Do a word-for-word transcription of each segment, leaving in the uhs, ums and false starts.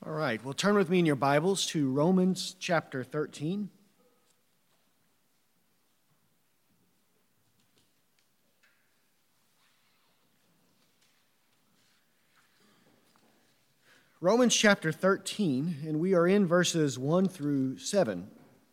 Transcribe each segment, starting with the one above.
All right, well, turn with me in your Bibles to Romans chapter thirteen. Romans chapter thirteen, and we are in verses one through seven.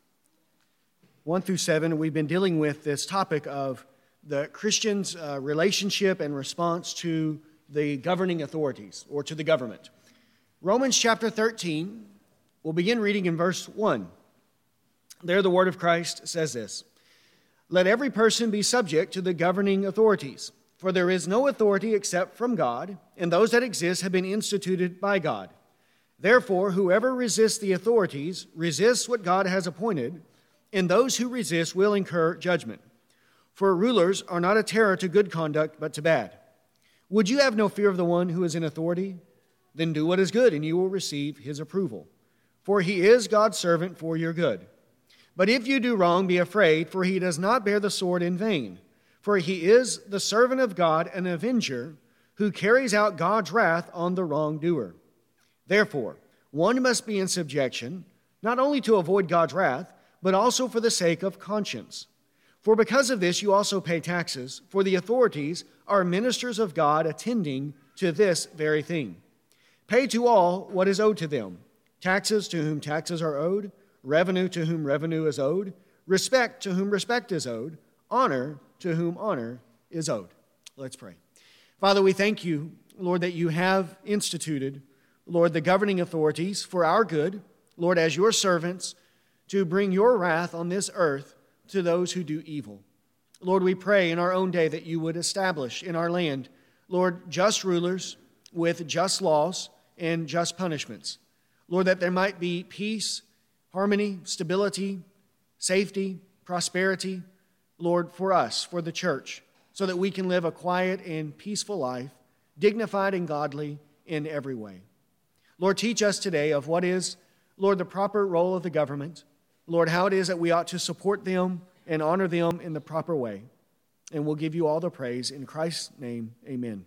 one through seven, we've been dealing with this topic of the Christian's uh, relationship and response to the governing authorities or to the government. Romans chapter thirteen, we'll begin reading in verse one. There the word of Christ says this: "Let every person be subject to the governing authorities, for there is no authority except from God, and those that exist have been instituted by God. Therefore, whoever resists the authorities resists what God has appointed, and those who resist will incur judgment. For rulers are not a terror to good conduct, but to bad. Would you have no fear of the one who is in authority? Then do what is good, and you will receive his approval. For he is God's servant for your good. But if you do wrong, be afraid, for he does not bear the sword in vain. For he is the servant of God, an avenger, who carries out God's wrath on the wrongdoer. Therefore, one must be in subjection, not only to avoid God's wrath, but also for the sake of conscience. For because of this you also pay taxes, for the authorities are ministers of God, attending to this very thing. Pay to all what is owed to them, taxes to whom taxes are owed, revenue to whom revenue is owed, respect to whom respect is owed, honor to whom honor is owed." Let's pray. Father, we thank you, Lord, that you have instituted, Lord, the governing authorities for our good, Lord, as your servants, to bring your wrath on this earth to those who do evil. Lord, we pray in our own day that you would establish in our land, Lord, just rulers with just laws and just punishments. Lord, that there might be peace, harmony, stability, safety, prosperity, Lord, for us, for the church, so that we can live a quiet and peaceful life, dignified and godly in every way. Lord, teach us today of what is, Lord, the proper role of the government. Lord, how it is that we ought to support them and honor them in the proper way. And we'll give you all the praise. In Christ's name, amen.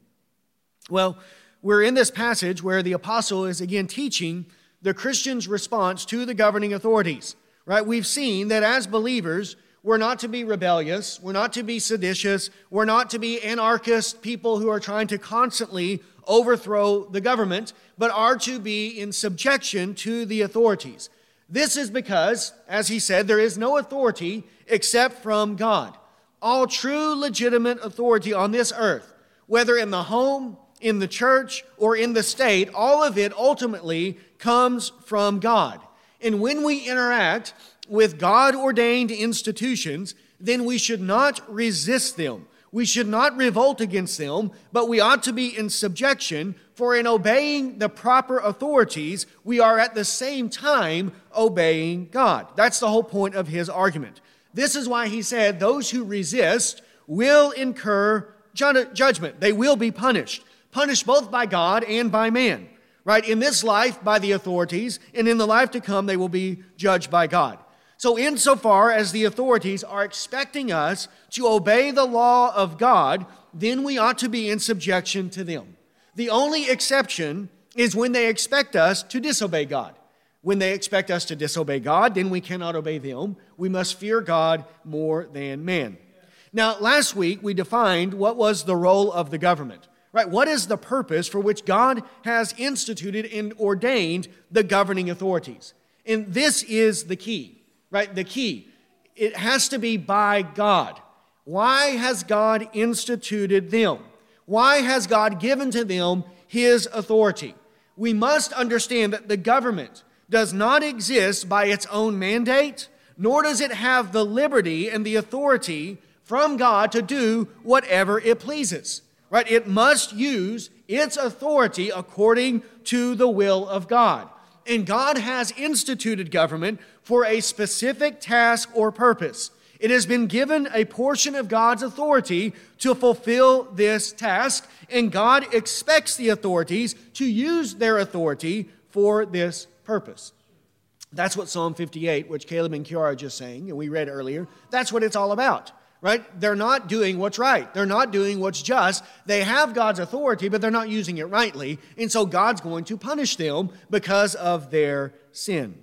Well, we're in this passage where the apostle is again teaching the Christian's response to the governing authorities, right? We've seen that as believers, we're not to be rebellious, we're not to be seditious, we're not to be anarchist people who are trying to constantly overthrow the government, but are to be in subjection to the authorities. This is because, as he said, there is no authority except from God. All true legitimate authority on this earth, whether in the home, in the church, or in the state, all of it ultimately comes from God. And when we interact with God-ordained institutions, then we should not resist them. We should not revolt against them, but we ought to be in subjection, for in obeying the proper authorities, we are at the same time obeying God. That's the whole point of his argument. This is why he said those who resist will incur ju- judgment. They will be punished. Punished both by God and by man, right? In this life, by the authorities, and in the life to come, they will be judged by God. So insofar as the authorities are expecting us to obey the law of God, then we ought to be in subjection to them. The only exception is when they expect us to disobey God. When they expect us to disobey God, then we cannot obey them. We must fear God more than man. Now, last week we defined what was the role of the government. Right? What is the purpose for which God has instituted and ordained the governing authorities? And this is the key, right? The key. It has to be by God. Why has God instituted them? Why has God given to them his authority? We must understand that the government does not exist by its own mandate, nor does it have the liberty and the authority from God to do whatever it pleases. Right? It must use its authority according to the will of God. And God has instituted government for a specific task or purpose. It has been given a portion of God's authority to fulfill this task, and God expects the authorities to use their authority for this purpose. That's what Psalm fifty-eight, which Caleb and Kiara just sang, and we read earlier, that's what it's all about. right? They're not doing what's right. They're not doing what's just. They have God's authority, but they're not using it rightly. And so God's going to punish them because of their sin.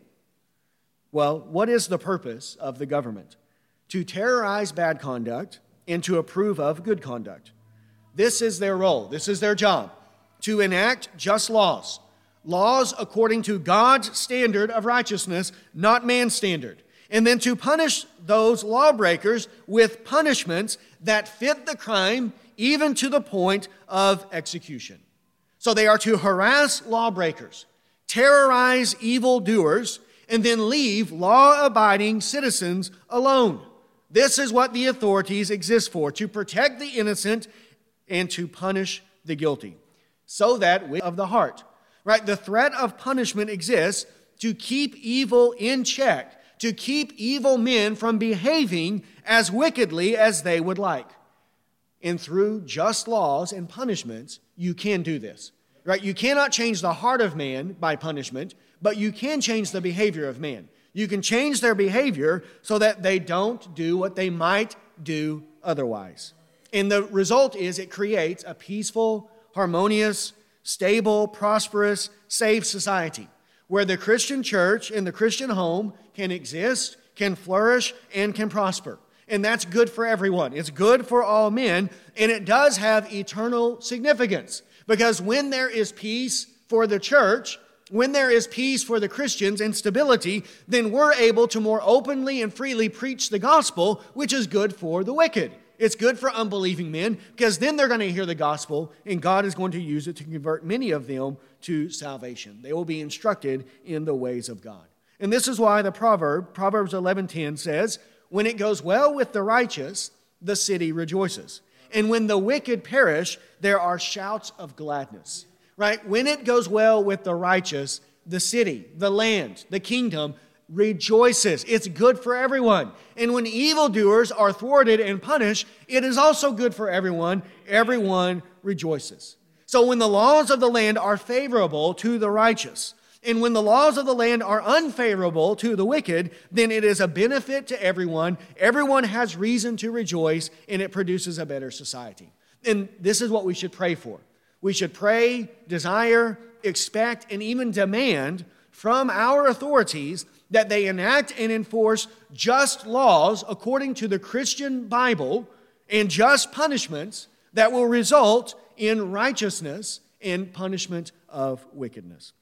Well, what is the purpose of the government? To terrorize bad conduct and to approve of good conduct. This is their role. This is their job. To enact just laws. Laws according to God's standard of righteousness, not man's standard. And then to punish those lawbreakers with punishments that fit the crime, even to the point of execution. So they are to harass lawbreakers, terrorize evildoers, and then leave law-abiding citizens alone. This is what the authorities exist for, to protect the innocent and to punish the guilty. So that we of the heart, right? The threat of punishment exists to keep evil in check, to keep evil men from behaving as wickedly as they would like. And through just laws and punishments, you can do this, right? You cannot change the heart of man by punishment, but you can change the behavior of man. You can change their behavior so that they don't do what they might do otherwise. And the result is it creates a peaceful, harmonious, stable, prosperous, safe society where the Christian church and the Christian home can exist, can flourish, and can prosper. And that's good for everyone. It's good for all men, and it does have eternal significance. Because when there is peace for the church, when there is peace for the Christians and stability, then we're able to more openly and freely preach the gospel, which is good for the wicked. It's good for unbelieving men, because then they're going to hear the gospel, and God is going to use it to convert many of them to salvation. They will be instructed in the ways of God. And this is why the proverb, Proverbs eleven ten says, when it goes well with the righteous, the city rejoices. And when the wicked perish, there are shouts of gladness. Right? When it goes well with the righteous, the city, the land, the kingdom rejoices. It's good for everyone. And when evildoers are thwarted and punished, it is also good for everyone. Everyone rejoices. So when the laws of the land are favorable to the righteous, and when the laws of the land are unfavorable to the wicked, then it is a benefit to everyone. Everyone has reason to rejoice, and it produces a better society. And this is what we should pray for. We should pray, desire, expect, and even demand from our authorities that they enact and enforce just laws according to the Christian Bible and just punishments that will result in righteousness and punishment of wickedness.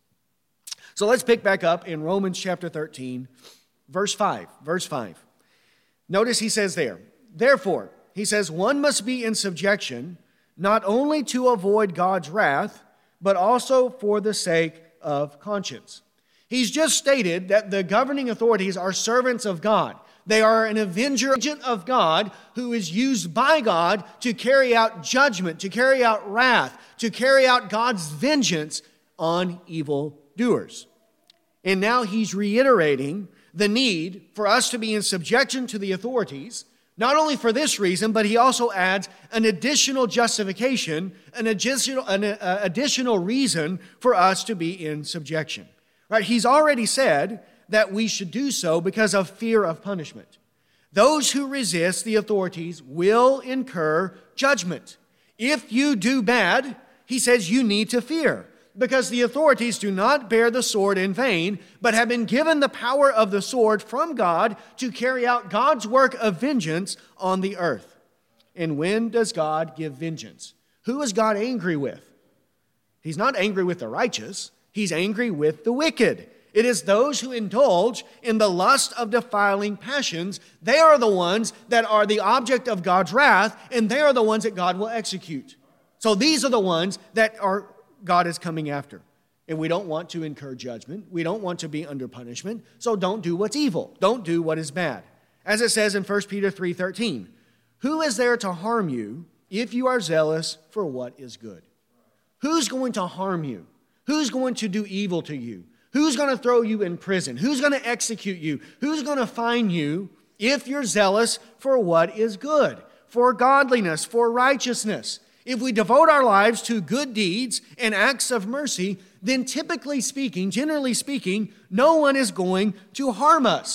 So let's pick back up in Romans chapter thirteen, verse five. Verse five. Notice he says there, therefore, he says, one must be in subjection, not only to avoid God's wrath, but also for the sake of conscience. He's just stated that the governing authorities are servants of God. They are an avenger agent of God who is used by God to carry out judgment, to carry out wrath, to carry out God's vengeance on evildoers. And now he's reiterating the need for us to be in subjection to the authorities, not only for this reason, but he also adds an additional justification, an additional, an uh, additional reason for us to be in subjection. Right? He's already said that we should do so because of fear of punishment. Those who resist the authorities will incur judgment. If you do bad, he says you need to fear, because the authorities do not bear the sword in vain, but have been given the power of the sword from God to carry out God's work of vengeance on the earth. And when does God give vengeance? Who is God angry with? He's not angry with the righteous. He's angry with the wicked. It is those who indulge in the lust of defiling passions. They are the ones that are the object of God's wrath, and they are the ones that God will execute. So these are the ones that are God is coming after. And we don't want to incur judgment. We don't want to be under punishment. So don't do what's evil. Don't do what is bad. As it says in First Peter three thirteen, who is there to harm you if you are zealous for what is good? Who's going to harm you? Who's going to do evil to you? Who's going to throw you in prison? Who's going to execute you? Who's going to fine you if you're zealous for what is good, for godliness, for righteousness? If we devote our lives to good deeds and acts of mercy, then typically speaking, generally speaking, no one is going to harm us.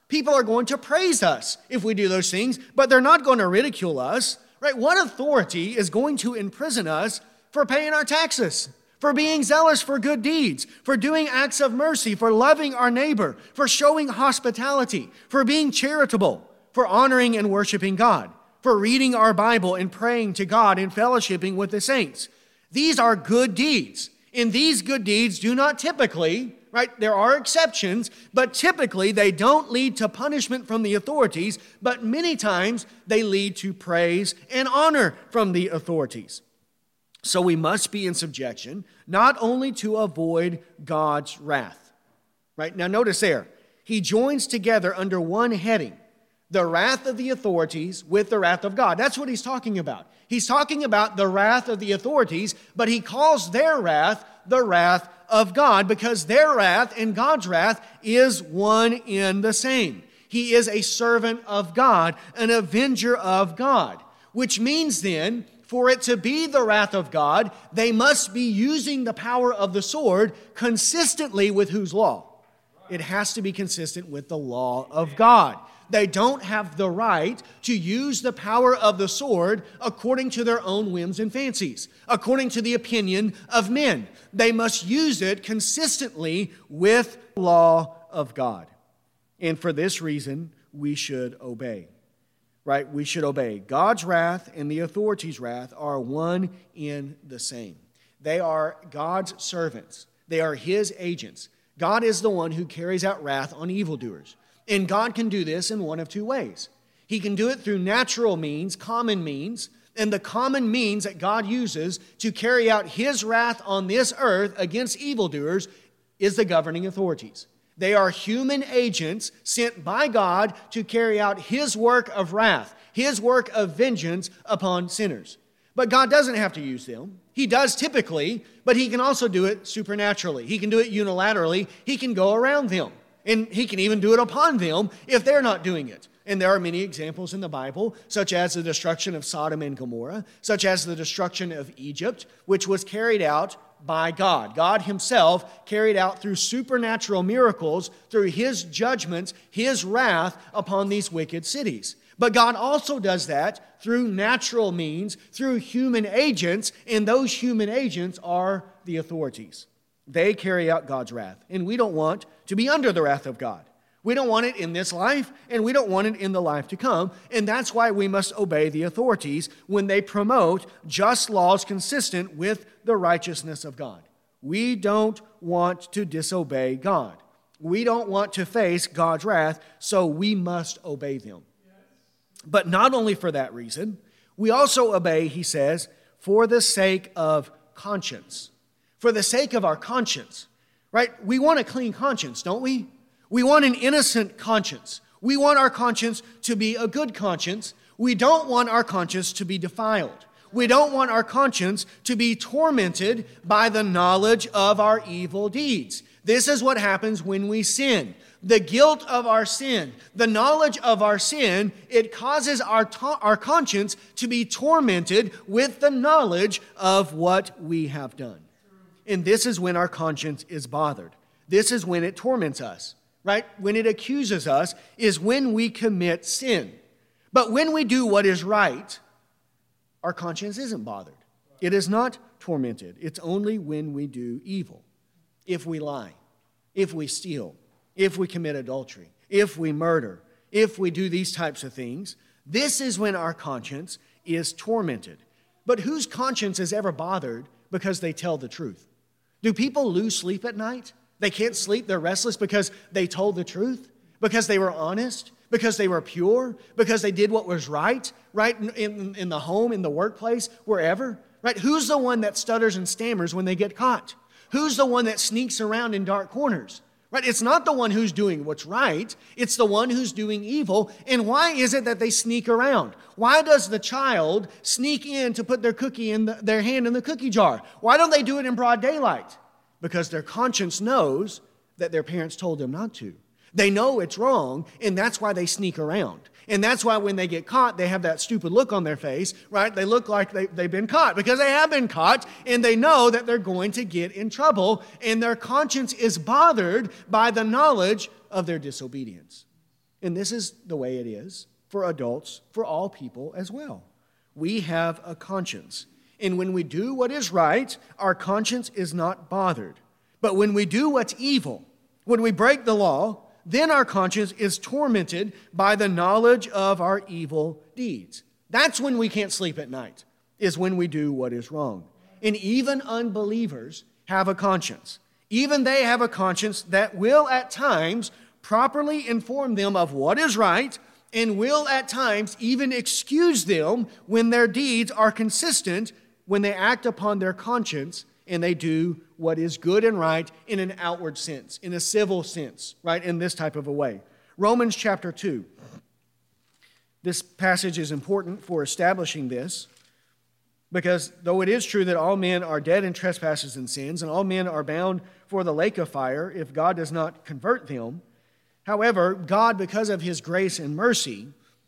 People are going to praise us if we do those things, but they're not going to ridicule us, right? What authority is going to imprison us for paying our taxes, for being zealous for good deeds, for doing acts of mercy, for loving our neighbor, for showing hospitality, for being charitable, for honoring and worshiping God, for reading our Bible and praying to God and fellowshipping with the saints? These are good deeds. And these good deeds do not typically, right, there are exceptions, but typically they don't lead to punishment from the authorities, but many times they lead to praise and honor from the authorities. So we must be in subjection, not only to avoid God's wrath. Right? Now notice there, he joins together under one heading, the wrath of the authorities with the wrath of God. That's what he's talking about. He's talking about the wrath of the authorities, but he calls their wrath the wrath of God, because their wrath and God's wrath is one in the same. He is a servant of God, an avenger of God, which means then, for it to be the wrath of God, they must be using the power of the sword consistently with whose law? It has to be consistent with the law of God. They don't have the right to use the power of the sword according to their own whims and fancies, according to the opinion of men. They must use it consistently with the law of God. And for this reason, we should obey. Right? We should obey. God's wrath and the authorities' wrath are one in the same. They are God's servants. They are His agents. God is the one who carries out wrath on evildoers. And God can do this in one of two ways. He can do it through natural means, common means, and the common means that God uses to carry out His wrath on this earth against evildoers is the governing authorities. They are human agents sent by God to carry out His work of wrath, His work of vengeance upon sinners. But God doesn't have to use them. He does typically, but He can also do it supernaturally. He can do it unilaterally. He can go around them. And He can even do it upon them if they're not doing it. And there are many examples in the Bible, such as the destruction of Sodom and Gomorrah, such as the destruction of Egypt, which was carried out by God. God Himself carried out through supernatural miracles, through His judgments, His wrath upon these wicked cities. But God also does that through natural means, through human agents, and those human agents are the authorities. They carry out God's wrath, and we don't want to be under the wrath of God. We don't want it in this life, and we don't want it in the life to come, and that's why we must obey the authorities when they promote just laws consistent with the righteousness of God. We don't want to disobey God. We don't want to face God's wrath, so we must obey them. But not only for that reason, we also obey, he says, for the sake of conscience. For the sake of our conscience, right? We want a clean conscience, don't we? We want an innocent conscience. We want our conscience to be a good conscience. We don't want our conscience to be defiled. We don't want our conscience to be tormented by the knowledge of our evil deeds. This is what happens when we sin. The guilt of our sin, the knowledge of our sin, it causes our, to- our conscience to be tormented with the knowledge of what we have done. And this is when our conscience is bothered. This is when it torments us, right? When it accuses us is when we commit sin. But when we do what is right, our conscience isn't bothered. It is not tormented. It's only when we do evil. If we lie, if we steal, if we commit adultery, if we murder, if we do these types of things, this is when our conscience is tormented. But whose conscience is ever bothered because they tell the truth? Do people lose sleep at night? They can't sleep, they're restless because they told the truth, because they were honest, because they were pure, because they did what was right, right in, in the home, in the workplace, wherever, right? Who's the one that stutters and stammers when they get caught? Who's the one that sneaks around in dark corners? Right? It's not the one who's doing what's right. It's the one who's doing evil. And why is it that they sneak around? Why does the child sneak in to put their cookie in the, their hand in the cookie jar? Why don't they do it in broad daylight? Because their conscience knows that their parents told them not to. They know it's wrong, and that's why they sneak around. And that's why when they get caught, they have that stupid look on their face, right? They look like they, they've been caught because they have been caught, and they know that they're going to get in trouble, and their conscience is bothered by the knowledge of their disobedience. And this is the way it is for adults, for all people as well. We have a conscience. And when we do what is right, our conscience is not bothered. But when we do what's evil, when we break the law, then our conscience is tormented by the knowledge of our evil deeds. That's when we can't sleep at night, is when we do what is wrong. And even unbelievers have a conscience. Even they have a conscience that will at times properly inform them of what is right and will at times even excuse them when their deeds are consistent, when they act upon their conscience and they do what is good and right in an outward sense, in a civil sense, right, in this type of a way. Romans chapter two. This passage is important for establishing this, because though it is true that all men are dead in trespasses and sins, and all men are bound for the lake of fire if God does not convert them, however, God, because of his grace and mercy,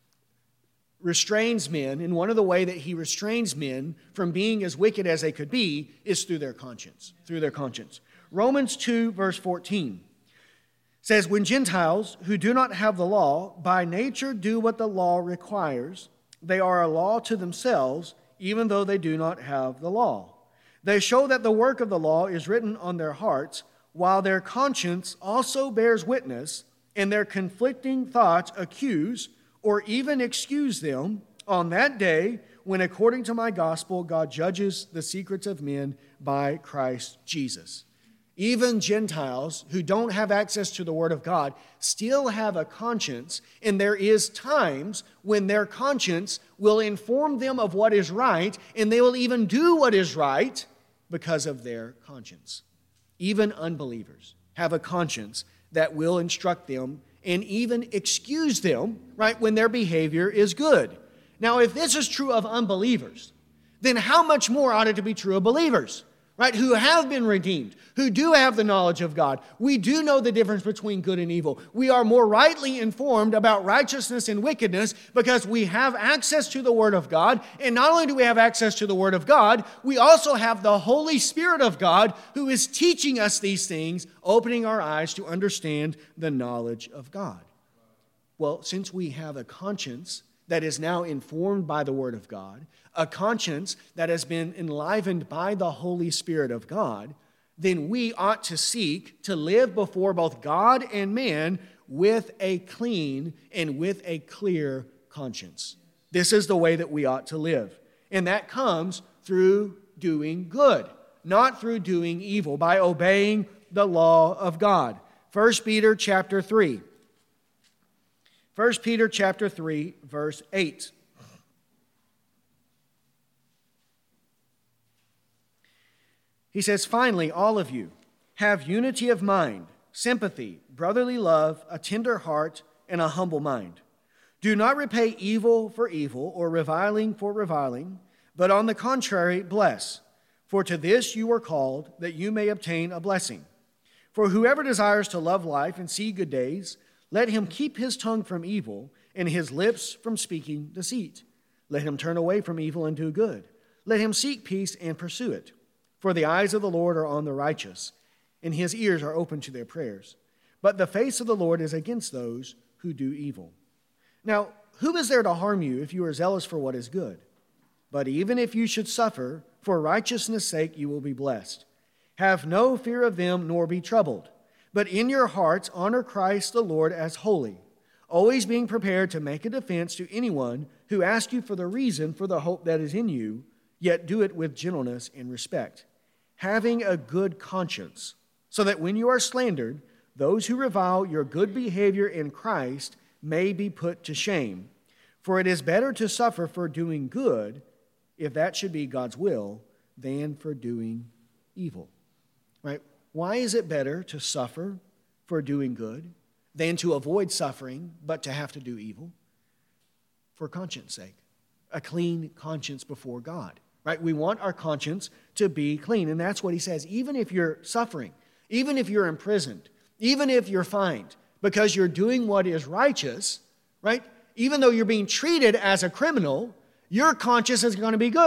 restrains men, and one of the ways that he restrains men from being as wicked as they could be is through their conscience, through their conscience. Romans two, verse fourteen says, when Gentiles who do not have the law by nature do what the law requires, they are a law to themselves, even though they do not have the law. They show that the work of the law is written on their hearts, while their conscience also bears witness, and their conflicting thoughts accuse or even excuse them on that day when, according to my gospel, God judges the secrets of men by Christ Jesus. Even Gentiles who don't have access to the Word of God still have a conscience, and there is times when their conscience will inform them of what is right, and they will even do what is right because of their conscience. Even unbelievers have a conscience that will instruct them and even excuse them, right, when their behavior is good. Now, if this is true of unbelievers, then how much more ought it to be true of believers, right, who have been redeemed, who do have the knowledge of God? We do know the difference between good and evil. We are more rightly informed about righteousness and wickedness because we have access to the Word of God. And not only do we have access to the Word of God, we also have the Holy Spirit of God who is teaching us these things, opening our eyes to understand the knowledge of God. Well, since we have a conscience that is now informed by the Word of God, a conscience that has been enlivened by the Holy Spirit of God, then we ought to seek to live before both God and man with a clean and with a clear conscience. This is the way that we ought to live. And that comes through doing good, not through doing evil, by obeying the law of God. First Peter chapter three. First Peter chapter three, verse eight. He says, finally, all of you have unity of mind, sympathy, brotherly love, a tender heart, and a humble mind. Do not repay evil for evil or reviling for reviling, but on the contrary, bless. For to this you were called, that you may obtain a blessing. For whoever desires to love life and see good days, let him keep his tongue from evil and his lips from speaking deceit. Let him turn away from evil and do good. Let him seek peace and pursue it. For the eyes of the Lord are on the righteous, and his ears are open to their prayers. But the face of the Lord is against those who do evil. Now, who is there to harm you if you are zealous for what is good? But even if you should suffer, for righteousness' sake you will be blessed. Have no fear of them, nor be troubled. But in your hearts honor Christ the Lord as holy, always being prepared to make a defense to anyone who asks you for the reason for the hope that is in you, yet do it with gentleness and respect, having a good conscience, so that when you are slandered, those who revile your good behavior in Christ may be put to shame. For it is better to suffer for doing good, if that should be God's will, than for doing evil. Right? Why is it better to suffer for doing good than to avoid suffering, but to have to do evil? For conscience sake. A clean conscience before God. Right? We want our conscience to be clean. And that's what he says. Even if you're suffering, even if you're imprisoned, even if you're fined because you're doing what is righteous, right? Even though you're being treated as a criminal, your conscience is going to be good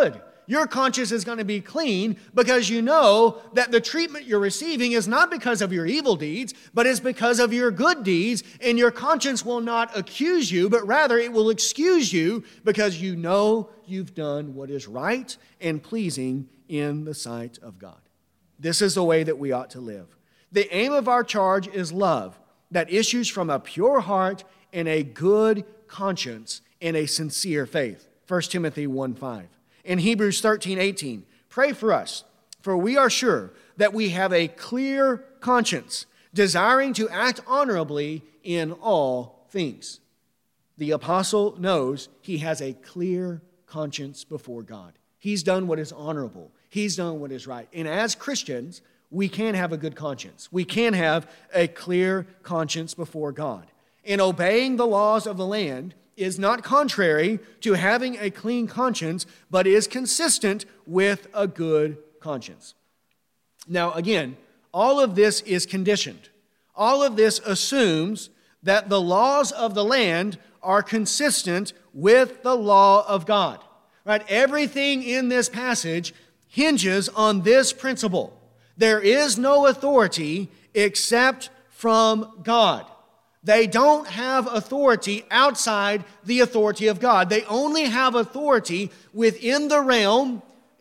Your conscience is going to be clean because you know that the treatment you're receiving is not because of your evil deeds, but is because of your good deeds, and your conscience will not accuse you, but rather it will excuse you because you know you've done what is right and pleasing in the sight of God. This is the way that we ought to live. The aim of our charge is love that issues from a pure heart and a good conscience and a sincere faith. First Timothy one five. In Hebrews thirteen eighteen, pray for us, for we are sure that we have a clear conscience, desiring to act honorably in all things. The apostle knows he has a clear conscience before God. He's done what is honorable. He's done what is right. And as Christians, we can have a good conscience. We can have a clear conscience before God. And obeying the laws of the land is not contrary to having a clean conscience, but is consistent with a good conscience. Now, again, all of this is conditioned. All of this assumes that the laws of the land are consistent with the law of God. Right? Everything in this passage hinges on this principle. There is no authority except from God. They don't have authority outside the authority of God. They only have authority within the realm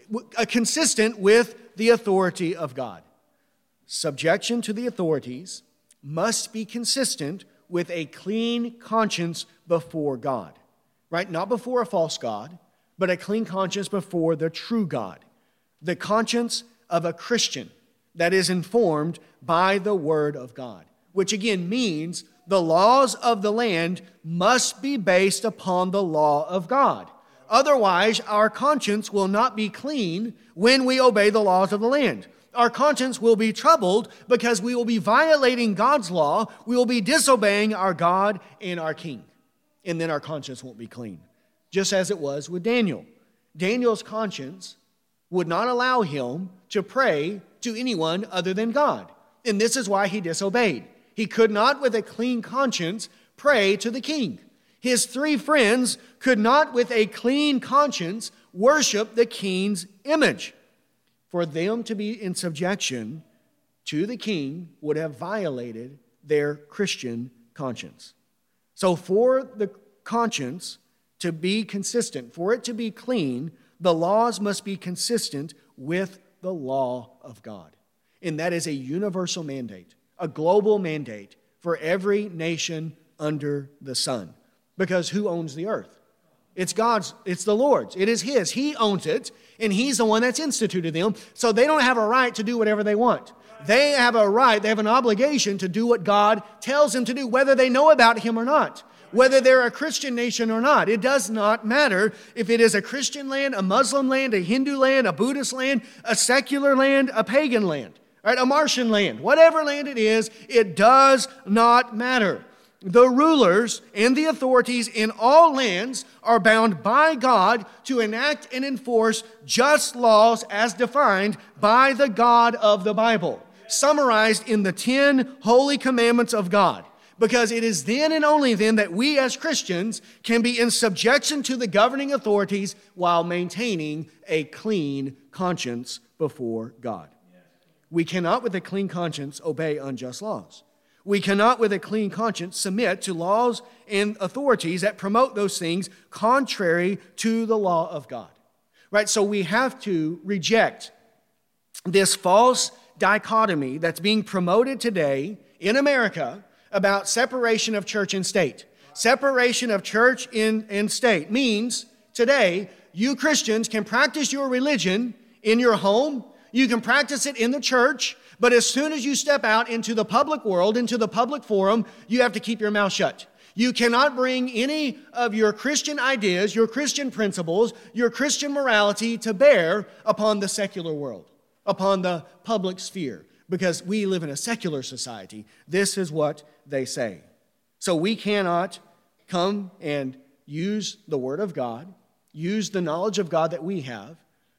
consistent with the authority of God. Subjection to the authorities must be consistent with a clean conscience before God. Right? Not before a false God, but a clean conscience before the true God. The conscience of a Christian that is informed by the Word of God, which again means the laws of the land must be based upon the law of God. Otherwise, our conscience will not be clean when we obey the laws of the land. Our conscience will be troubled because we will be violating God's law. We will be disobeying our God and our King. And then our conscience won't be clean. Just as it was with Daniel. Daniel's conscience would not allow him to pray to anyone other than God. And this is why he disobeyed. He could not, with a clean conscience, pray to the king. His three friends could not, with a clean conscience, worship the king's image. For them to be in subjection to the king would have violated their Christian conscience. So for the conscience to be consistent, for it to be clean, the laws must be consistent with the law of God. And that is a universal mandate. A global mandate for every nation under the sun. Because who owns the earth? It's God's, it's the Lord's. It is His. He owns it, and He's the one that's instituted them. So they don't have a right to do whatever they want. They have a right, they have an obligation to do what God tells them to do, whether they know about Him or not. Whether they're a Christian nation or not. It does not matter if it is a Christian land, a Muslim land, a Hindu land, a Buddhist land, a secular land, a pagan land. Right, a Martian land, whatever land it is, it does not matter. The rulers and the authorities in all lands are bound by God to enact and enforce just laws as defined by the God of the Bible, summarized in the ten holy commandments of God. Because it is then and only then that we as Christians can be in subjection to the governing authorities while maintaining a clean conscience before God. We cannot, with a clean conscience, obey unjust laws. We cannot, with a clean conscience, submit to laws and authorities that promote those things contrary to the law of God. Right? So we have to reject this false dichotomy that's being promoted today in America about separation of church and state. Separation of church and, and state means today you Christians can practice your religion in your home. You can practice it in the church, but as soon as you step out into the public world, into the public forum, you have to keep your mouth shut. You cannot bring any of your Christian ideas, your Christian principles, your Christian morality to bear upon the secular world, upon the public sphere, because we live in a secular society. This is what they say. So we cannot come and use the Word of God, use the knowledge of God that we have,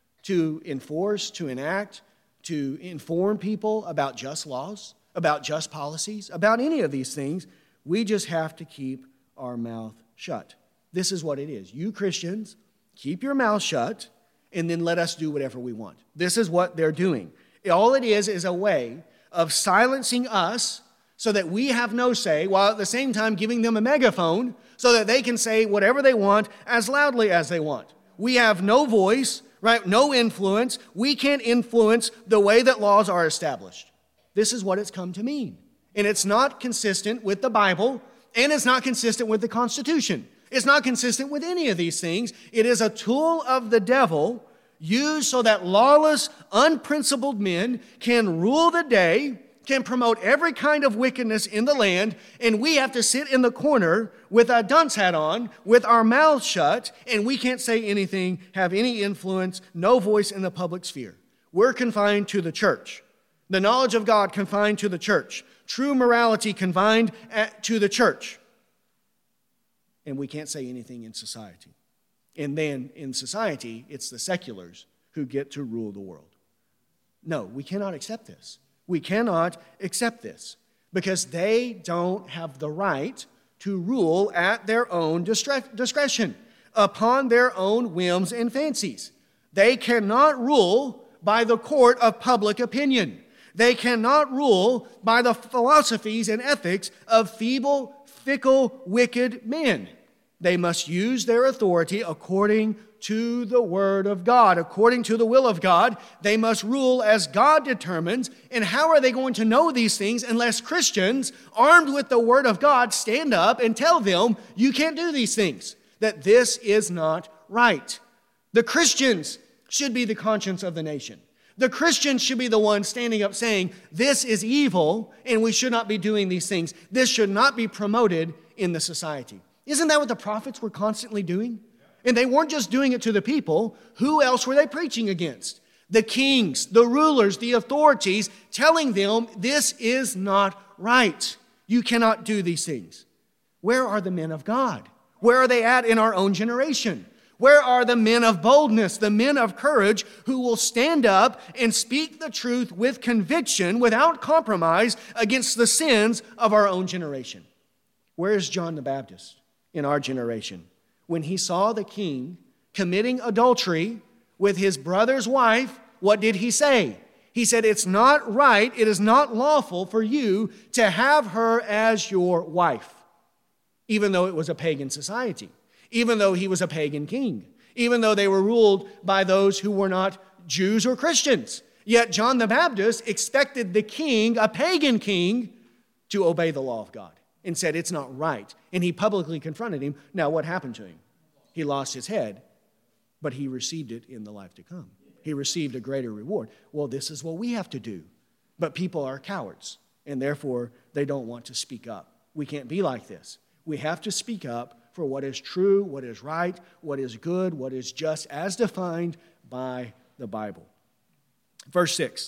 to enforce, to enact, to inform people about just laws, about just policies, about any of these things. We just have to keep our mouth shut. This is what it is. You Christians, keep your mouth shut and then let us do whatever we want. This is what they're doing. All it is is a way of silencing us so that we have no say, while at the same time giving them a megaphone so that they can say whatever they want as loudly as they want. We have no voice, right? No influence. We can't influence the way that laws are established. This is what it's come to mean. And it's not consistent with the Bible, and it's not consistent with the Constitution. It's not consistent with any of these things. It is a tool of the devil used so that lawless, unprincipled men can rule the day, can promote every kind of wickedness in the land, and we have to sit in the corner with a dunce hat on, with our mouths shut, and we can't say anything, have any influence, no voice in the public sphere. We're confined to the church. The knowledge of God confined to the church. True morality confined at, to the church. And we can't say anything in society. And then in society, it's the seculars who get to rule the world. No, we cannot accept this. We cannot accept this because they don't have the right to rule at their own discretion, upon their own whims and fancies. They cannot rule by the court of public opinion. They cannot rule by the philosophies and ethics of feeble, fickle, wicked men. They must use their authority according to the Word of God, according to the will of God. They must rule as God determines. And how are they going to know these things unless Christians, armed with the Word of God, stand up and tell them, you can't do these things, that this is not right. The Christians should be the conscience of the nation. The Christians should be the ones standing up saying, this is evil and we should not be doing these things. This should not be promoted in the society. Isn't that what the prophets were constantly doing? And they weren't just doing it to the people. Who else were they preaching against? The kings, the rulers, the authorities, telling them this is not right. You cannot do these things. Where are the men of God? Where are they at in our own generation? Where are the men of boldness, the men of courage who will stand up and speak the truth with conviction, without compromise, against the sins of our own generation? Where is John the Baptist in our generation? When he saw the king committing adultery with his brother's wife, what did he say? He said, it's not right, it is not lawful for you to have her as your wife, even though it was a pagan society. Even though he was a pagan king, even though they were ruled by those who were not Jews or Christians. Yet John the Baptist expected the king, a pagan king, to obey the law of God and said it's not right. And he publicly confronted him. Now what happened to him? He lost his head, but he received it in the life to come. He received a greater reward. Well, this is what we have to do. But people are cowards, and therefore they don't want to speak up. We can't be like this. We have to speak up for what is true, what is right, what is good, what is just, as defined by the Bible. Verse six.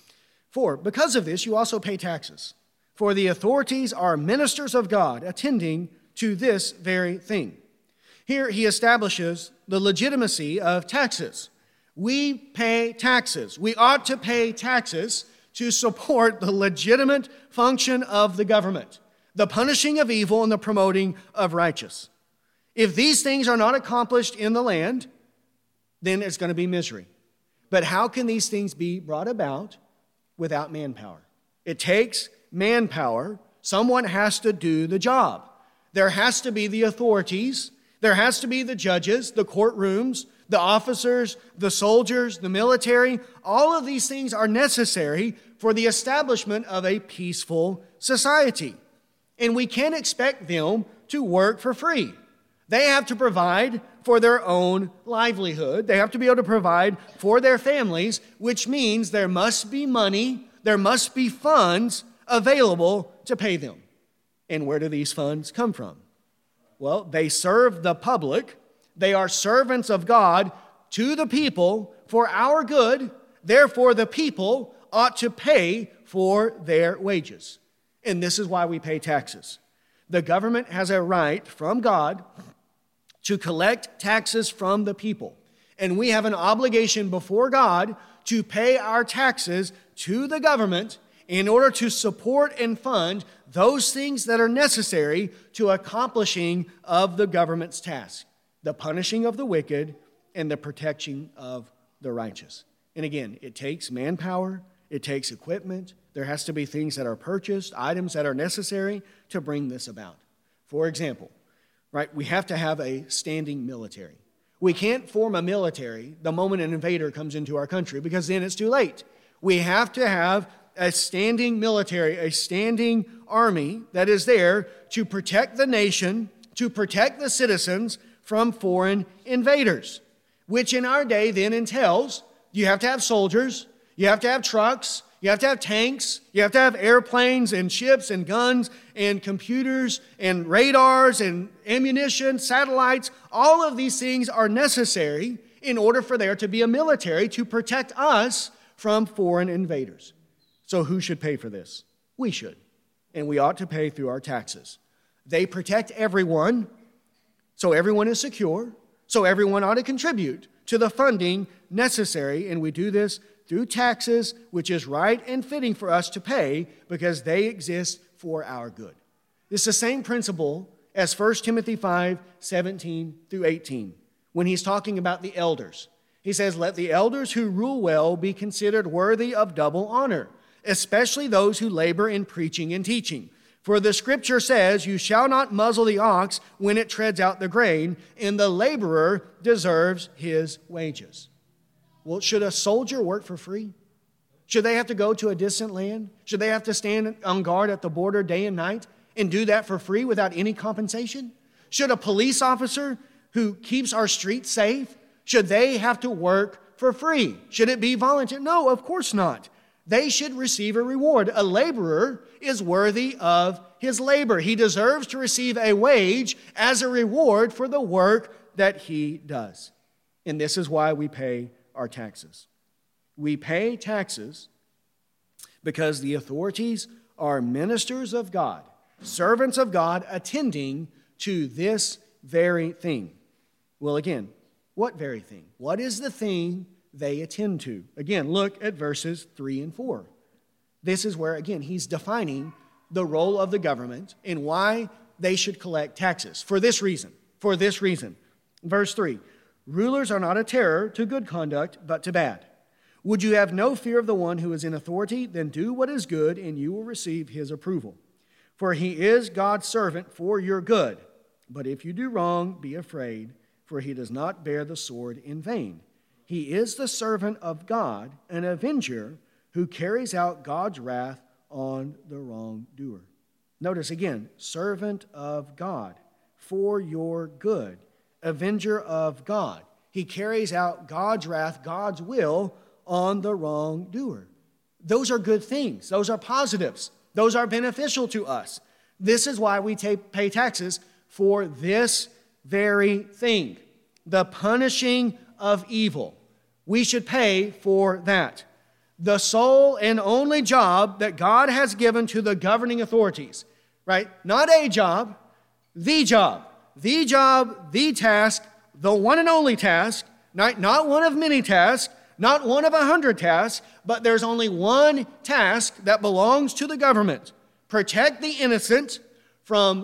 For because of this you also pay taxes, for the authorities are ministers of God, attending to this very thing. Here he establishes the legitimacy of taxes. We pay taxes. We ought to pay taxes to support the legitimate function of the government, the punishing of evil and the promoting of righteous. If these things are not accomplished in the land, then it's going to be misery. But how can these things be brought about without manpower? It takes manpower. Someone has to do the job. There has to be the authorities. There has to be the judges, the courtrooms, the officers, the soldiers, the military. All of these things are necessary for the establishment of a peaceful society. And we can't expect them to work for free. They have to provide for their own livelihood. They have to be able to provide for their families, which means there must be money, there must be funds available to pay them. And where do these funds come from? Well, they serve the public. They are servants of God to the people for our good. Therefore, the people ought to pay for their wages. And this is why we pay taxes. The government has a right from God to collect taxes from the people. And we have an obligation before God to pay our taxes to the government in order to support and fund those things that are necessary to accomplishing of the government's task, the punishing of the wicked and the protection of the righteous. And again, it takes manpower, it takes equipment, there has to be things that are purchased, items that are necessary to bring this about. For example, right, we have to have a standing military. We can't form a military the moment an invader comes into our country because then it's too late. We have to have a standing military, a standing army that is there to protect the nation, to protect the citizens from foreign invaders, which in our day then entails you have to have soldiers, you have to have trucks, you have to have tanks, you have to have airplanes and ships and guns and computers and radars and ammunition, satellites. All of these things are necessary in order for there to be a military to protect us from foreign invaders. So who should pay for this? We should. And we ought to pay through our taxes. They protect everyone, so everyone is secure, so everyone ought to contribute to the funding necessary, and we do this through taxes, which is right and fitting for us to pay because they exist for our good. It's the same principle as First Timothy five, seventeen through eighteen, when he's talking about the elders. He says, "Let the elders who rule well be considered worthy of double honor, especially those who labor in preaching and teaching. For the scripture says, 'You shall not muzzle the ox when it treads out the grain, and the laborer deserves his wages.'" Well, should a soldier work for free? Should they have to go to a distant land? Should they have to stand on guard at the border day and night and do that for free without any compensation? Should a police officer who keeps our streets safe, should they have to work for free? Should it be voluntary? No, of course not. They should receive a reward. A laborer is worthy of his labor. He deserves to receive a wage as a reward for the work that he does. And this is why we pay our taxes. We pay taxes because the authorities are ministers of God, servants of God, attending to this very thing. Well, again, what very thing? What is the thing they attend to? Again, look at verses three and four. This is where, again, he's defining the role of the government and why they should collect taxes. For this reason, for this reason. Verse three, "Rulers are not a terror to good conduct, but to bad. Would you have no fear of the one who is in authority? Then do what is good, and you will receive his approval. For he is God's servant for your good. But if you do wrong, be afraid, for he does not bear the sword in vain. He is the servant of God, an avenger who carries out God's wrath on the wrongdoer." Notice again, servant of God, for your good, avenger of God. He carries out God's wrath, God's will on the wrongdoer. Those are good things. Those are positives. Those are beneficial to us. This is why we pay taxes, for this very thing, the punishing of evil. We should pay for that. The sole and only job that God has given to the governing authorities, right? Not a job, the job. The job, the task, the one and only task, not, not one of many tasks, not one of a hundred tasks, but there's only one task that belongs to the government. Protect the innocent from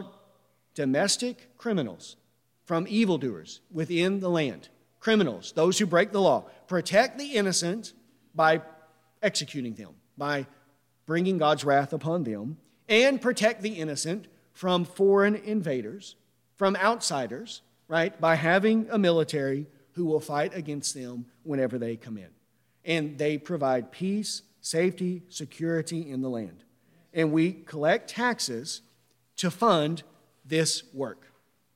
domestic criminals, from evildoers within the land. Criminals, those who break the law. Protect the innocent by executing them, by bringing God's wrath upon them, and protect the innocent from foreign invaders, from outsiders, right, by having a military who will fight against them whenever they come in. And they provide peace, safety, security in the land. And we collect taxes to fund this work.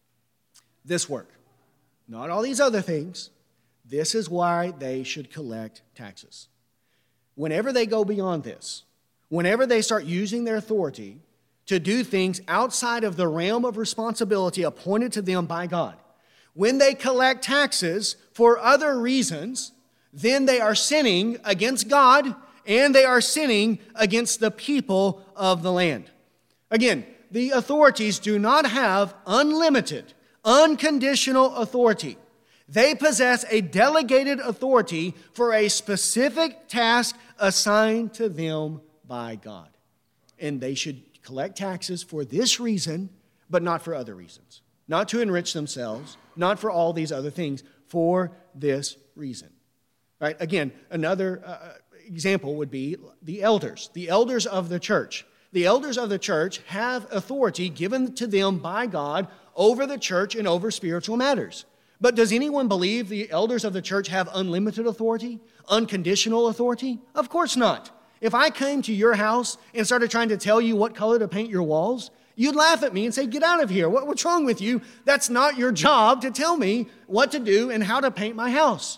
This work. Not all these other things. This is why they should collect taxes. Whenever they go beyond this, whenever they start using their authority to do things outside of the realm of responsibility appointed to them by God, when they collect taxes for other reasons, then they are sinning against God and they are sinning against the people of the land. Again, the authorities do not have unlimited, unconditional authority. They possess a delegated authority for a specific task assigned to them by God. And they should collect taxes for this reason, but not for other reasons. Not to enrich themselves, not for all these other things, for this reason. Right? Again, another uh, example would be the elders, the elders of the church. The elders of the church have authority given to them by God over the church and over spiritual matters. But does anyone believe the elders of the church have unlimited authority, unconditional authority? Of course not. If I came to your house and started trying to tell you what color to paint your walls, you'd laugh at me and say, get out of here. What, what's wrong with you? That's not your job to tell me what to do and how to paint my house.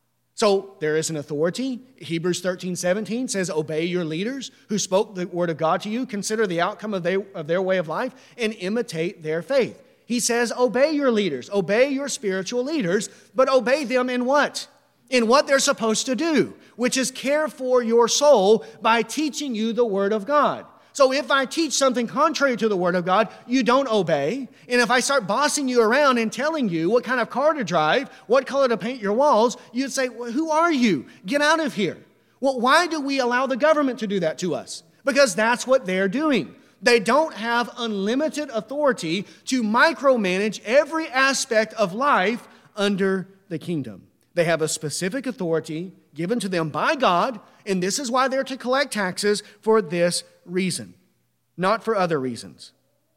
So there is an authority. Hebrews thirteen seventeen says, obey your leaders who spoke the word of God to you. Consider the outcome of, they, of their way of life and imitate their faith. He says, obey your leaders, obey your spiritual leaders, but obey them in what? In what they're supposed to do, which is care for your soul by teaching you the word of God. So if I teach something contrary to the word of God, you don't obey. And if I start bossing you around and telling you what kind of car to drive, what color to paint your walls, you'd say, well, who are you? Get out of here. Well, why do we allow the government to do that to us? Because that's what they're doing. They don't have unlimited authority to micromanage every aspect of life under the kingdom. They have a specific authority given to them by God, and this is why they're to collect taxes for this reason, not for other reasons.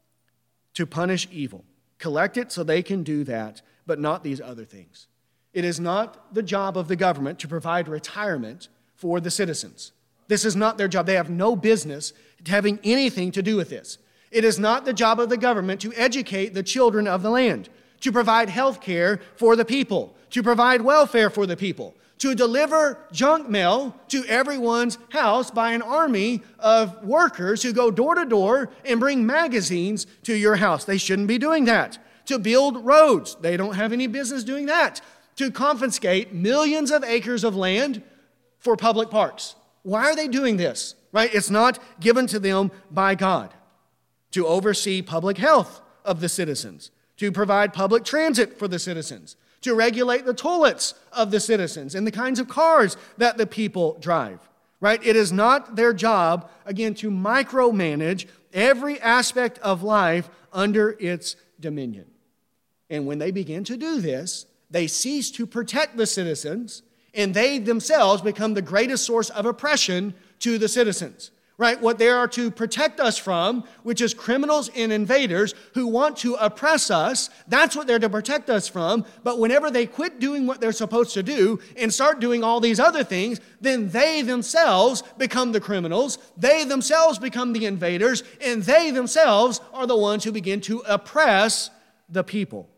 To punish evil. Collect it so they can do that, but not these other things. It is not the job of the government to provide retirement for the citizens. This is not their job. They have no business having anything to do with this. It is not the job of the government to educate the children of the land, to provide health care for the people, to provide welfare for the people, to deliver junk mail to everyone's house by an army of workers who go door to door and bring magazines to your house. They shouldn't be doing that. To build roads. They don't have any business doing that. To confiscate millions of acres of land for public parks. Why are they doing this? Right? It's not given to them by God. To oversee public health of the citizens. To provide public transit for the citizens. To regulate the toilets of the citizens and the kinds of cars that the people drive. Right? It is not their job, again, to micromanage every aspect of life under its dominion. And when they begin to do this, they cease to protect the citizens, and they themselves become the greatest source of oppression to the citizens. Right? What they are to protect us from, which is criminals and invaders who want to oppress us, that's what they're to protect us from. But whenever they quit doing what they're supposed to do and start doing all these other things, then they themselves become the criminals, they themselves become the invaders, and they themselves are the ones who begin to oppress the people.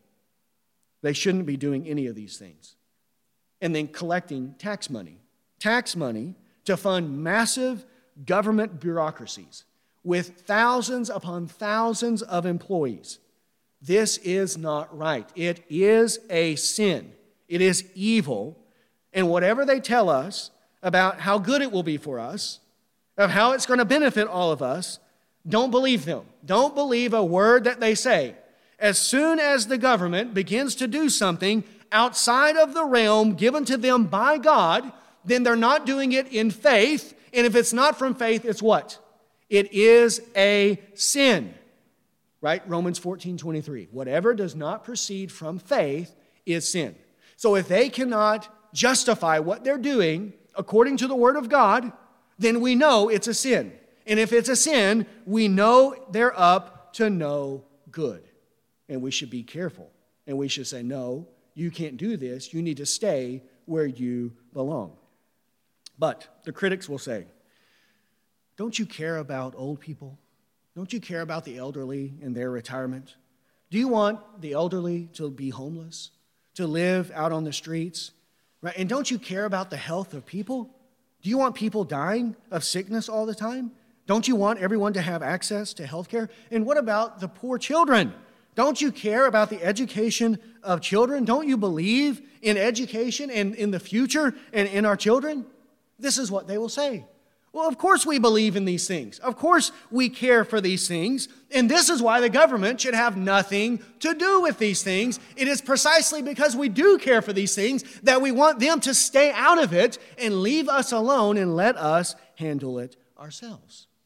They shouldn't be doing any of these things. And then collecting tax money. Tax money to fund massive government bureaucracies with thousands upon thousands of employees. This is not right. It is a sin. It is evil. And whatever they tell us about how good it will be for us, of how it's going to benefit all of us, don't believe them. Don't believe a word that they say. As soon as the government begins to do something outside of the realm given to them by God, then they're not doing it in faith. And if it's not from faith, it's what? It is a sin. Right? Romans fourteen twenty-three. Whatever does not proceed from faith is sin. So if they cannot justify what they're doing according to the Word of God, then we know it's a sin. And if it's a sin, we know they're up to no good. And we should be careful. And we should say, no, you can't do this. You need to stay where you belong. But the critics will say, don't you care about old people? Don't you care about the elderly and their retirement? Do you want the elderly to be homeless, to live out on the streets? Right? And don't you care about the health of people? Do you want people dying of sickness all the time? Don't you want everyone to have access to health care? And what about the poor children? Don't you care about the education of children? Don't you believe in education and in the future and in our children? This is what they will say. Well, of course we believe in these things. Of course we care for these things. And this is why the government should have nothing to do with these things. It is precisely because we do care for these things that we want them to stay out of it and leave us alone and let us handle it ourselves.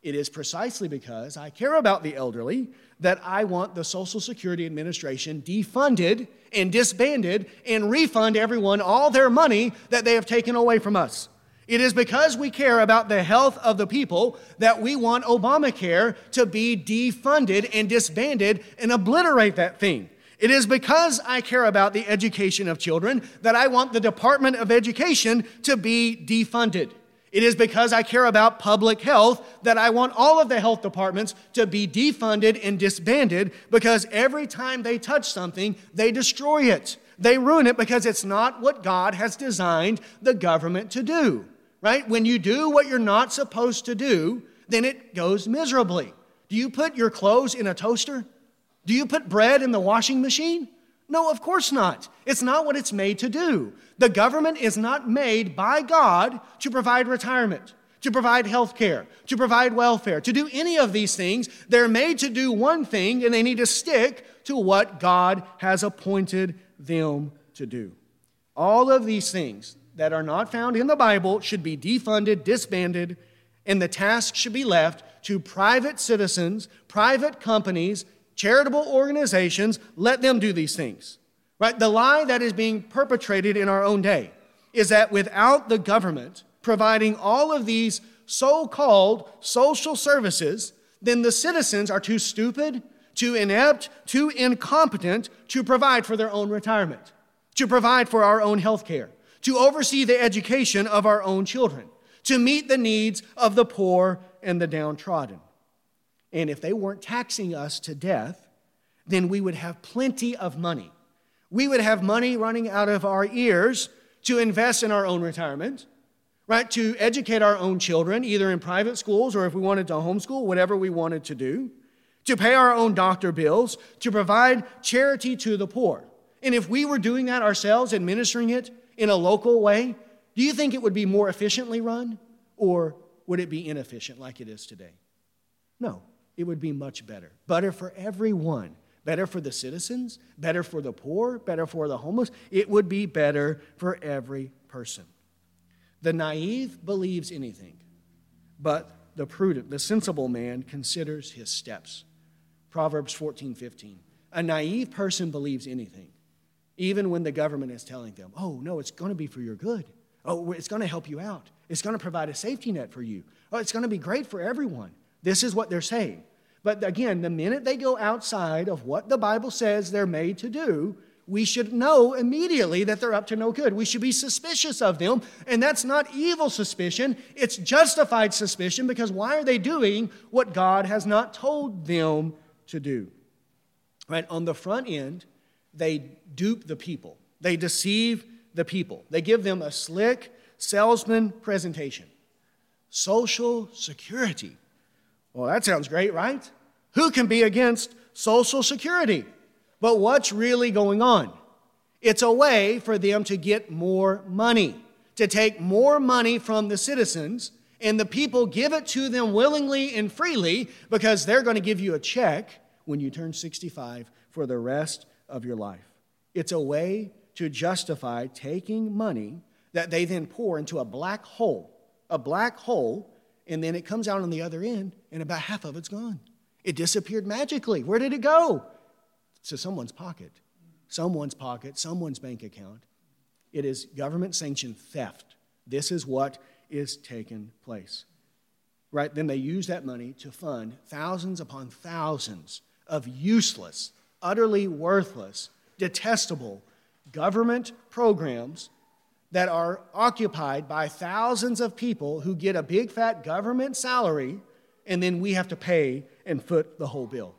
It is precisely because I care about the elderly that I want the Social Security Administration defunded and disbanded and refund everyone all their money that they have taken away from us. It is because we care about the health of the people that we want Obamacare to be defunded and disbanded and obliterate that thing. It is because I care about the education of children that I want the Department of Education to be defunded. It is because I care about public health that I want all of the health departments to be defunded and disbanded, because every time they touch something, they destroy it. They ruin it because it's not what God has designed the government to do, right? When you do what you're not supposed to do, then it goes miserably. Do you put your clothes in a toaster? Do you put bread in the washing machine? No, of course not. It's not what it's made to do. The government is not made by God to provide retirement, to provide health care, to provide welfare, to do any of these things. They're made to do one thing, and they need to stick to what God has appointed them to do. All of these things that are not found in the Bible should be defunded, disbanded, and the task should be left to private citizens, private companies, charitable organizations. Let them do these things. Right? The lie that is being perpetrated in our own day is that without the government providing all of these so-called social services, then the citizens are too stupid, too inept, too incompetent to provide for their own retirement, to provide for our own health care, to oversee the education of our own children, to meet the needs of the poor and the downtrodden. And if they weren't taxing us to death, then we would have plenty of money. We would have money running out of our ears to invest in our own retirement, right? To educate our own children, either in private schools or if we wanted to homeschool, whatever we wanted to do, to pay our own doctor bills, to provide charity to the poor. And if we were doing that ourselves, administering it in a local way, do you think it would be more efficiently run, or would it be inefficient like it is today? No, it would be much better. Better for everyone. Better for the citizens, better for the poor, better for the homeless. It would be better for every person. The naive believes anything, but the prudent, the sensible man considers his steps. Proverbs fourteen fifteen. A naive person believes anything, even when the government is telling them, oh, no, it's going to be for your good. Oh, it's going to help you out. It's going to provide a safety net for you. Oh, it's going to be great for everyone. This is what they're saying. But again, the minute they go outside of what the Bible says they're made to do, we should know immediately that they're up to no good. We should be suspicious of them, and that's not evil suspicion. It's justified suspicion, because why are they doing what God has not told them to do? Right? On the front end, they dupe the people. They deceive the people. They give them a slick salesman presentation. Social Security. Well, that sounds great, right? Who can be against Social Security? But what's really going on? It's a way for them to get more money, to take more money from the citizens, and the people give it to them willingly and freely because they're going to give you a check when you turn sixty-five for the rest of your life. It's a way to justify taking money that they then pour into a black hole, a black hole, and then it comes out on the other end, and about half of it's gone. It disappeared magically. Where did it go? To someone's pocket. Someone's pocket, someone's bank account. It is government-sanctioned theft. This is what is taking place. Right? Then they use that money to fund thousands upon thousands of useless, utterly worthless, detestable government programs that are occupied by thousands of people who get a big fat government salary, and then we have to pay and foot the whole bill.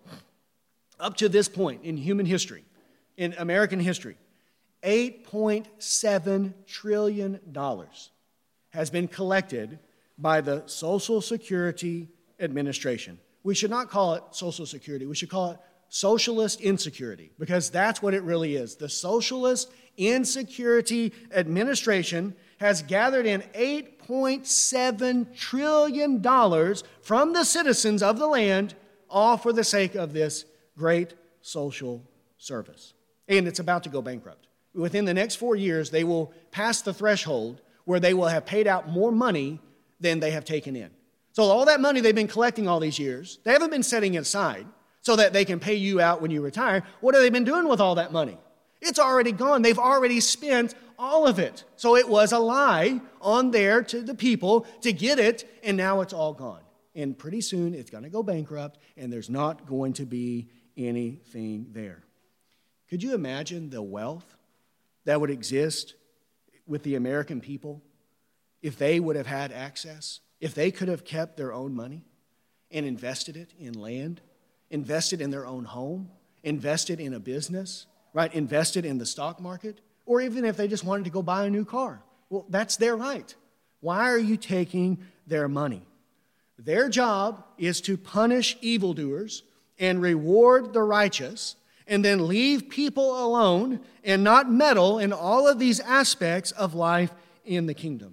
Up to this point in human history, in American history, eight point seven trillion dollars has been collected by the Social Security Administration. We should not call it Social Security. We should call it socialist insecurity, because that's what it really is. The Socialist Insecurity Administration has gathered in eight point seven trillion dollars from the citizens of the land, all for the sake of this great social service. And it's about to go bankrupt. Within the next four years, they will pass the threshold where they will have paid out more money than they have taken in. So all that money they've been collecting all these years, they haven't been setting it aside so that they can pay you out when you retire. What have they been doing with all that money? It's already gone. They've already spent all of it. So it was a lie on there to the people to get it, and now it's all gone. And pretty soon it's going to go bankrupt, and there's not going to be anything there. Could you imagine the wealth that would exist with the American people if they would have had access, if they could have kept their own money and invested it in land, invested in their own home, invested in a business, right? Invested in the stock market, or even if they just wanted to go buy a new car? Well, that's their right. Why are you taking their money? Their job is to punish evildoers and reward the righteous, and then leave people alone and not meddle in all of these aspects of life in the kingdom.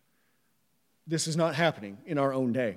This is not happening in our own day.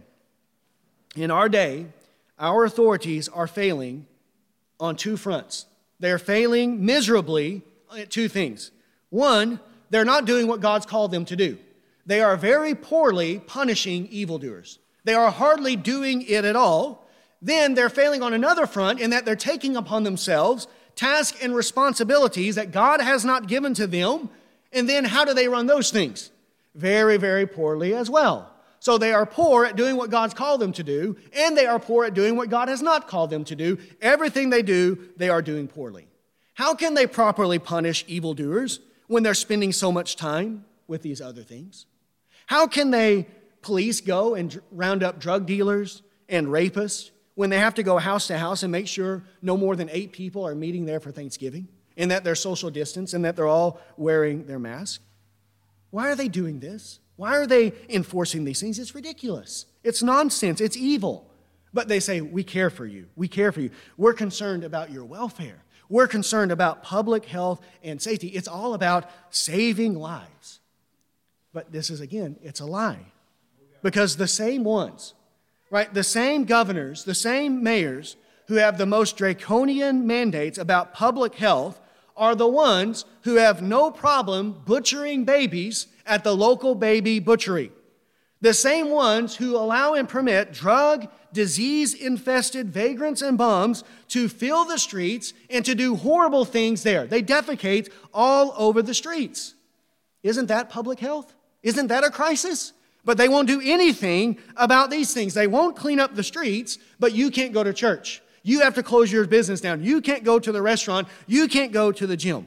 In our day, our authorities are failing on two fronts. They're failing miserably at two things. One, they're not doing what God's called them to do. They are very poorly punishing evildoers. They are hardly doing it at all. Then they're failing on another front in that they're taking upon themselves tasks and responsibilities that God has not given to them. And then how do they run those things? Very, very poorly as well. So they are poor at doing what God's called them to do, and they are poor at doing what God has not called them to do. Everything they do, they are doing poorly. How can they properly punish evildoers when they're spending so much time with these other things? How can they police go and round up drug dealers and rapists when they have to go house to house and make sure no more than eight people are meeting there for Thanksgiving, and that they're social distance, and that they're all wearing their mask? Why are they doing this? Why are they enforcing these things? It's ridiculous. It's nonsense. It's evil. But they say, we care for you. We care for you. We're concerned about your welfare. We're concerned about public health and safety. It's all about saving lives. But this is, again, it's a lie. Because the same ones, right, the same governors, the same mayors who have the most draconian mandates about public health are the ones who have no problem butchering babies at the local baby butchery. The same ones who allow and permit drug, disease-infested vagrants and bums to fill the streets and to do horrible things there. They defecate all over the streets. Isn't that public health? Isn't that a crisis? But they won't do anything about these things. They won't clean up the streets, but you can't go to church. You have to close your business down. You can't go to the restaurant. You can't go to the gym.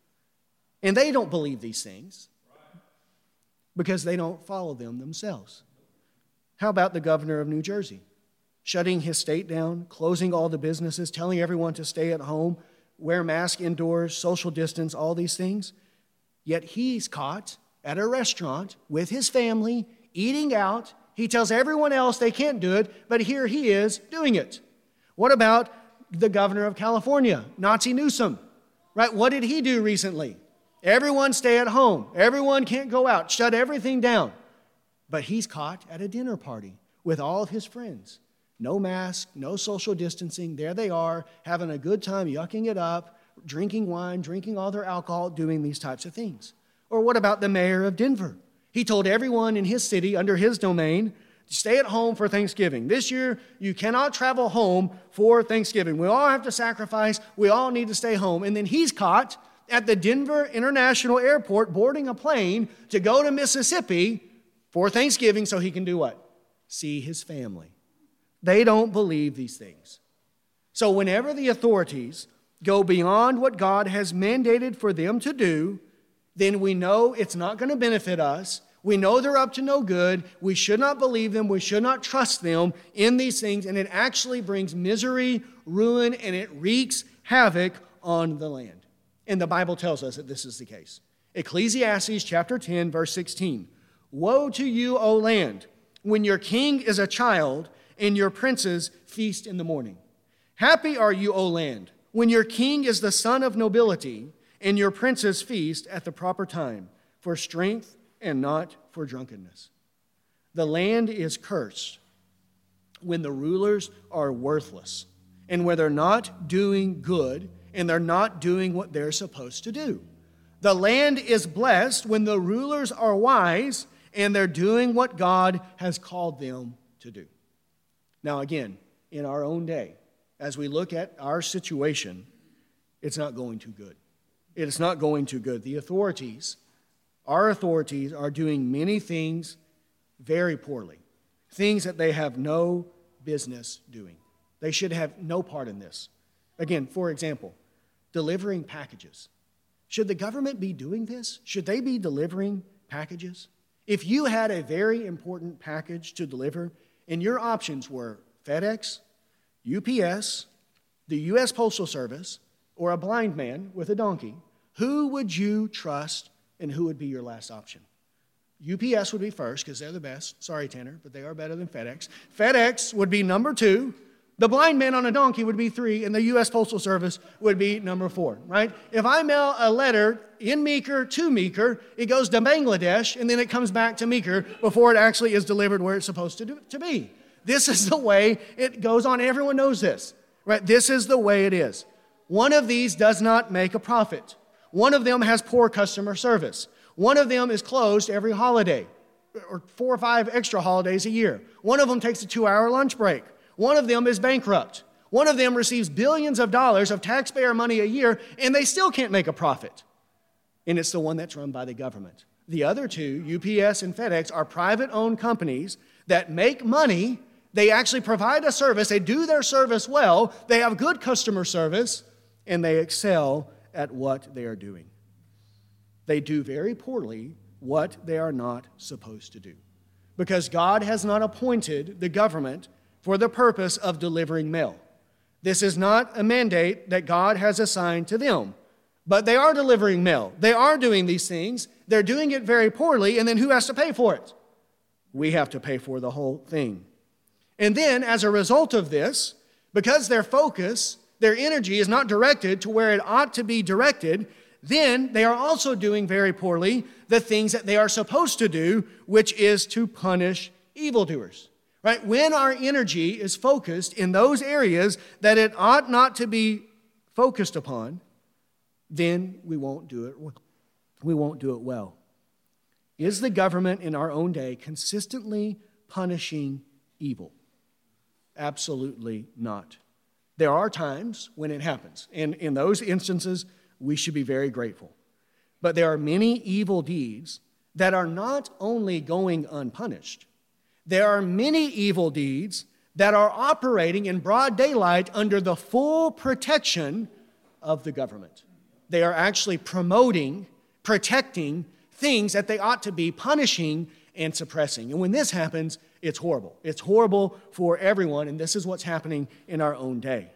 And they don't believe these things because they don't follow them themselves. How about the governor of New Jersey? Shutting his state down, closing all the businesses, telling everyone to stay at home, wear masks indoors, social distance, all these things. Yet he's caught at a restaurant with his family, eating out. He tells everyone else they can't do it, but here he is doing it. What about the governor of California, Nazi Newsom? Right? What did he do recently? Everyone stay at home. Everyone can't go out. Shut everything down. But he's caught at a dinner party with all of his friends. No mask, no social distancing. There they are, having a good time, yucking it up, drinking wine, drinking all their alcohol, doing these types of things. Or what about the mayor of Denver? He told everyone in his city, under his domain, stay at home for Thanksgiving. This year, you cannot travel home for Thanksgiving. We all have to sacrifice. We all need to stay home. And then he's caught at the Denver International Airport boarding a plane to go to Mississippi for Thanksgiving so he can do what? See his family. They don't believe these things. So whenever the authorities go beyond what God has mandated for them to do, then we know it's not going to benefit us. We know they're up to no good. We should not believe them. We should not trust them in these things. And it actually brings misery, ruin, and it wreaks havoc on the land. And the Bible tells us that this is the case. Ecclesiastes chapter ten, verse sixteen. Woe to you, O land, when your king is a child and your princes feast in the morning. Happy are you, O land, when your king is the son of nobility and your princes feast at the proper time for strength and not for drunkenness. The land is cursed when the rulers are worthless and when they're not doing good and they're not doing what they're supposed to do. The land is blessed when the rulers are wise and they're doing what God has called them to do. Now again, in our own day, as we look at our situation, it's not going too good. It is not going too good. The authorities, our authorities are doing many things very poorly, things that they have no business doing. They should have no part in this. Again, for example, delivering packages. Should the government be doing this? Should they be delivering packages? If you had a very important package to deliver and your options were FedEx, U P S, the U S Postal Service, or a blind man with a donkey, who would you trust and who would be your last option? U P S would be first because they're the best. Sorry, Tanner, but they are better than FedEx. FedEx would be number two. The blind man on a donkey would be three, and the U S Postal Service would be number four, right? If I mail a letter in Meeker to Meeker, it goes to Bangladesh, and then it comes back to Meeker before it actually is delivered where it's supposed to, do, to be. This is the way it goes on. Everyone knows this, right? This is the way it is. One of these does not make a profit. One of them has poor customer service. One of them is closed every holiday, or four or five extra holidays a year. One of them takes a two-hour lunch break. One of them is bankrupt. One of them receives billions of dollars of taxpayer money a year, and they still can't make a profit. And it's the one that's run by the government. The other two, U P S and FedEx, are private-owned companies that make money. They actually provide a service. They do their service well. They have good customer service, and they excel at what they are doing. They do very poorly what they are not supposed to do, because God has not appointed the government for the purpose of delivering mail. This is not a mandate that God has assigned to them, but they are delivering mail. They are doing these things. They're doing it very poorly, and then who has to pay for it? We have to pay for the whole thing. And then, as a result of this, because their focus, their energy is not directed to where it ought to be directed, then they are also doing very poorly the things that they are supposed to do, which is to punish evildoers. Right? When our energy is focused in those areas that it ought not to be focused upon, then we won't do it. We won't do it well. Is the government in our own day consistently punishing evil? Absolutely not. There are times when it happens, and in those instances, we should be very grateful. But there are many evil deeds that are not only going unpunished. There are many evil deeds that are operating in broad daylight under the full protection of the government. They are actually promoting, protecting things that they ought to be punishing and suppressing. And when this happens, it's horrible. It's horrible for everyone, and this is what's happening in our own day.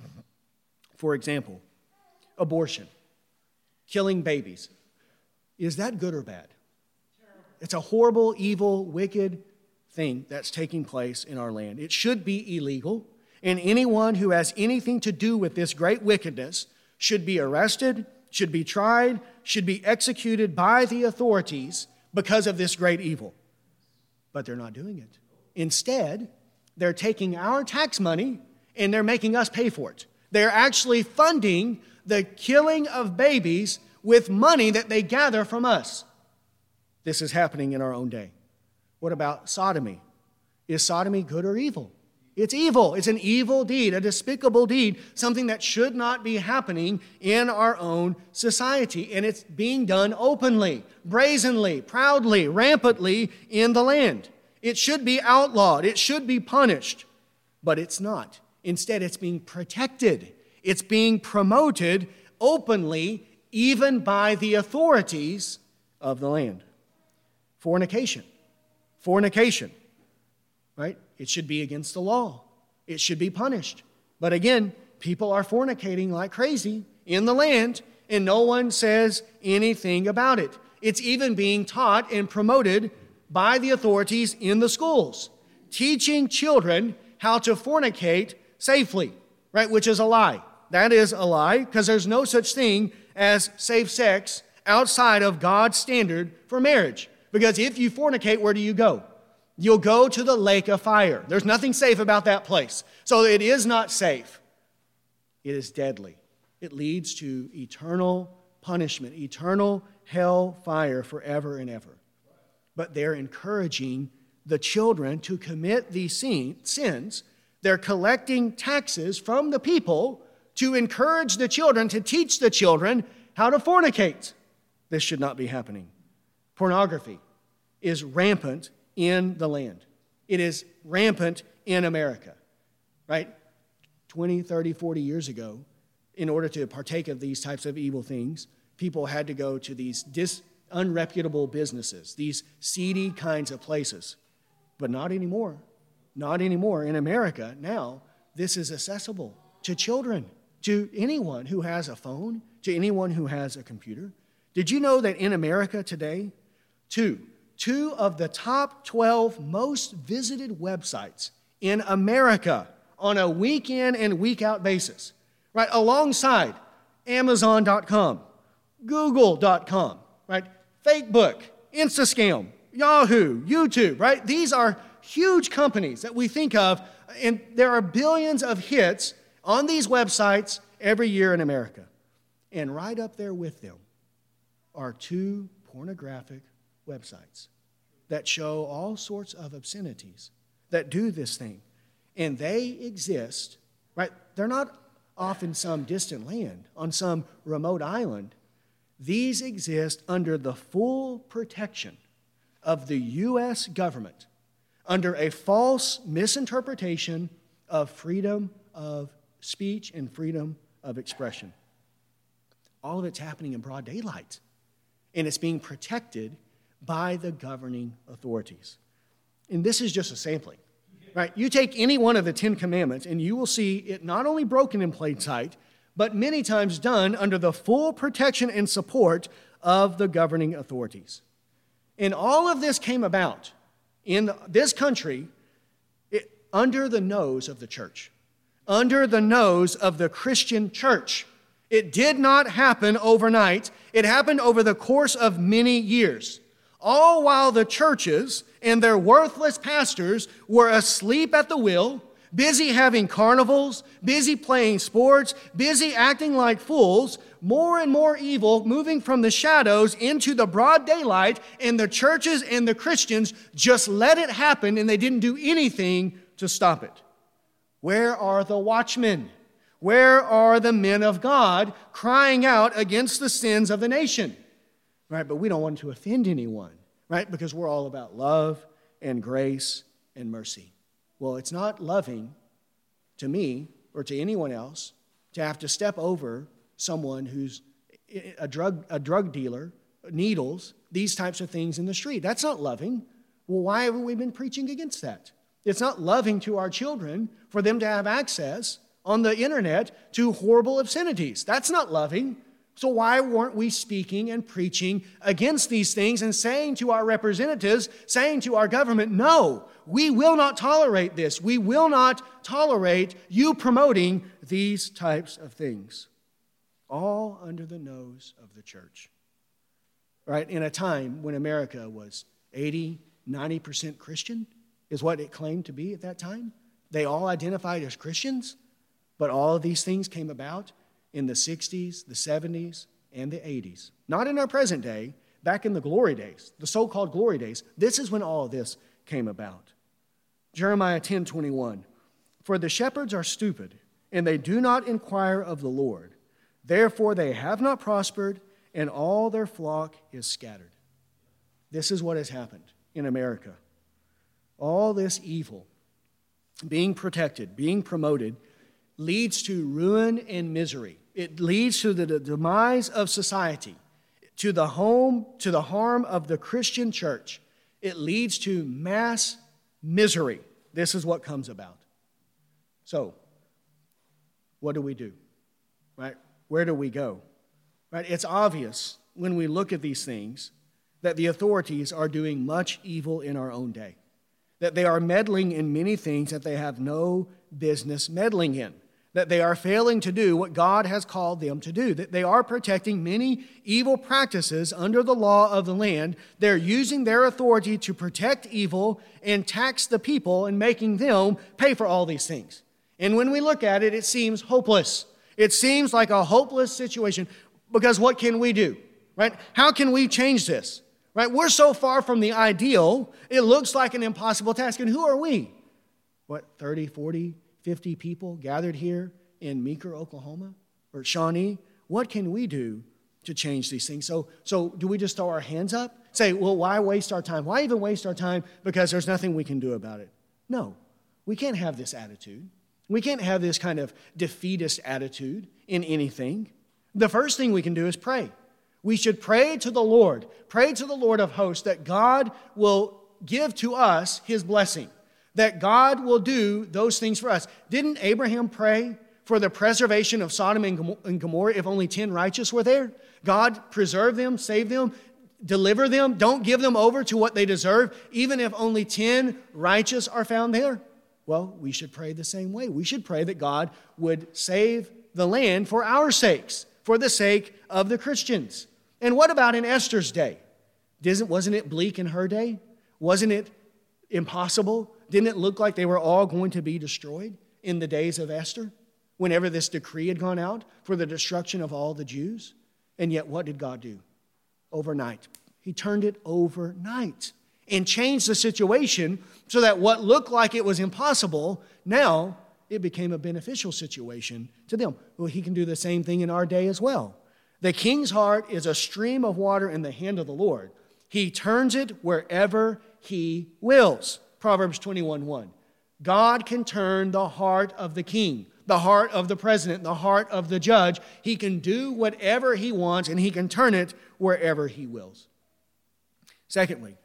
For example, abortion, killing babies. Is that good or bad? It's a horrible, evil, wicked thing that's taking place in our land. It should be illegal, and anyone who has anything to do with this great wickedness should be arrested, should be tried, should be executed by the authorities because of this great evil. But they're not doing it. Instead, they're taking our tax money and they're making us pay for it. They're actually funding the killing of babies with money that they gather from us. This is happening in our own day. What about sodomy? Is sodomy good or evil? It's evil. It's an evil deed, a despicable deed, something that should not be happening in our own society. And it's being done openly, brazenly, proudly, rampantly in the land. It should be outlawed. It should be punished. But it's not. Instead, it's being protected. It's being promoted openly, even by the authorities of the land. Fornication. Fornication, right? It should be against the law. It should be punished. But again, people are fornicating like crazy in the land, and no one says anything about it. It's even being taught and promoted by the authorities in the schools, teaching children how to fornicate safely, right? Which is a lie. That is a lie, because there's no such thing as safe sex outside of God's standard for marriage. Because if you fornicate, where do you go? You'll go to the lake of fire. There's nothing safe about that place. So it is not safe. It is deadly. It leads to eternal punishment, eternal hell fire forever and ever. But they're encouraging the children to commit these sins. They're collecting taxes from the people to encourage the children, to teach the children how to fornicate. This should not be happening. Pornography is rampant in the land. It is rampant in America, right? twenty, thirty, forty years ago, in order to partake of these types of evil things, people had to go to these dis- unreputable businesses, these seedy kinds of places. But not anymore. Not anymore. In America, now, this is accessible to children, to anyone who has a phone, to anyone who has a computer. Did you know that in America today, two, two of the top twelve most visited websites in America on a week in and week out basis, right, alongside Amazon dot com, Google dot com, right, Facebook, Instascam, Yahoo, YouTube, right? These are huge companies that we think of, and there are billions of hits on these websites every year in America. And right up there with them are two pornographic websites that show all sorts of obscenities that do this thing. And they exist, right? They're not off in some distant land, on some remote island. These exist under the full protection of the U S government, under a false misinterpretation of freedom of speech and freedom of expression. All of it's happening in broad daylight, and it's being protected by the governing authorities. And this is just a sampling, right? You take any one of the Ten Commandments, and you will see it not only broken in plain sight, but many times done under the full protection and support of the governing authorities. And all of this came about in this country it, under the nose of the church, under the nose of the Christian church. It did not happen overnight. It happened over the course of many years, all while the churches and their worthless pastors were asleep at the wheel, busy having carnivals, busy playing sports, busy acting like fools, more and more evil moving from the shadows into the broad daylight, and the churches and the Christians just let it happen, and they didn't do anything to stop it. Where are the watchmen? Where are the men of God crying out against the sins of the nation? Right, but we don't want to offend anyone, right? Because we're all about love and grace and mercy. Well, it's not loving to me or to anyone else to have to step over someone who's a drug a drug dealer, needles, these types of things in the street. That's not loving. Well, why haven't we been preaching against that? It's not loving to our children for them to have access on the internet to horrible obscenities. That's not loving. So why weren't we speaking and preaching against these things and saying to our representatives, saying to our government, no, we will not tolerate this. We will not tolerate you promoting these types of things. All under the nose of the church. Right? In a time when America was eighty, ninety percent Christian, is what it claimed to be at that time. They all identified as Christians, but all of these things came about in the sixties, the seventies, and the eighties. Not in our present day, back in the glory days, the so-called glory days. This is when all of this came about. Jeremiah ten twenty-one, for the shepherds are stupid, and they do not inquire of the Lord. Therefore they have not prospered, and all their flock is scattered. This is what has happened in America. All this evil being protected, being promoted, leads to ruin and misery. It leads to the demise of society, to the home, to the harm of the Christian church. It leads to mass misery. This is what comes about. So, what do we do? Right? Where do we go? Right? It's obvious when we look at these things that the authorities are doing much evil in our own day, that they are meddling in many things that they have no business meddling in, that they are failing to do what God has called them to do, that they are protecting many evil practices under the law of the land. They're using their authority to protect evil and tax the people and making them pay for all these things. And when we look at it, it seems hopeless. It seems like a hopeless situation, because what can we do, right? How can we change this? Right? We're so far from the ideal, it looks like an impossible task. And who are we? What, thirty, forty, fifty people gathered here in Meeker, Oklahoma, or Shawnee? What can we do to change these things? So, so do we just throw our hands up? Say, well, why waste our time? Why even waste our time? Because there's nothing we can do about it. No, we can't have this attitude. We can't have this kind of defeatist attitude in anything. The first thing we can do is pray. We should pray to the Lord, pray to the Lord of hosts that God will give to us his blessing, that God will do those things for us. Didn't Abraham pray for the preservation of Sodom and Gomorrah if only ten righteous were there? God preserve them, save them, deliver them, don't give them over to what they deserve, even if only ten righteous are found there. Well, we should pray the same way. We should pray that God would save the land for our sakes, for the sake of the Christians. And what about in Esther's day? Didn't, wasn't it bleak in her day? Wasn't it impossible? Didn't it look like they were all going to be destroyed in the days of Esther, whenever this decree had gone out for the destruction of all the Jews? And yet, what did God do? Overnight. He turned it overnight and changed the situation so that what looked like it was impossible, now it became a beneficial situation to them. Well, he can do the same thing in our day as well. The king's heart is a stream of water in the hand of the Lord. He turns it wherever he wills. Proverbs twenty-one one. God can turn the heart of the king, the heart of the president, the heart of the judge. He can do whatever he wants, and he can turn it wherever he wills. Secondly,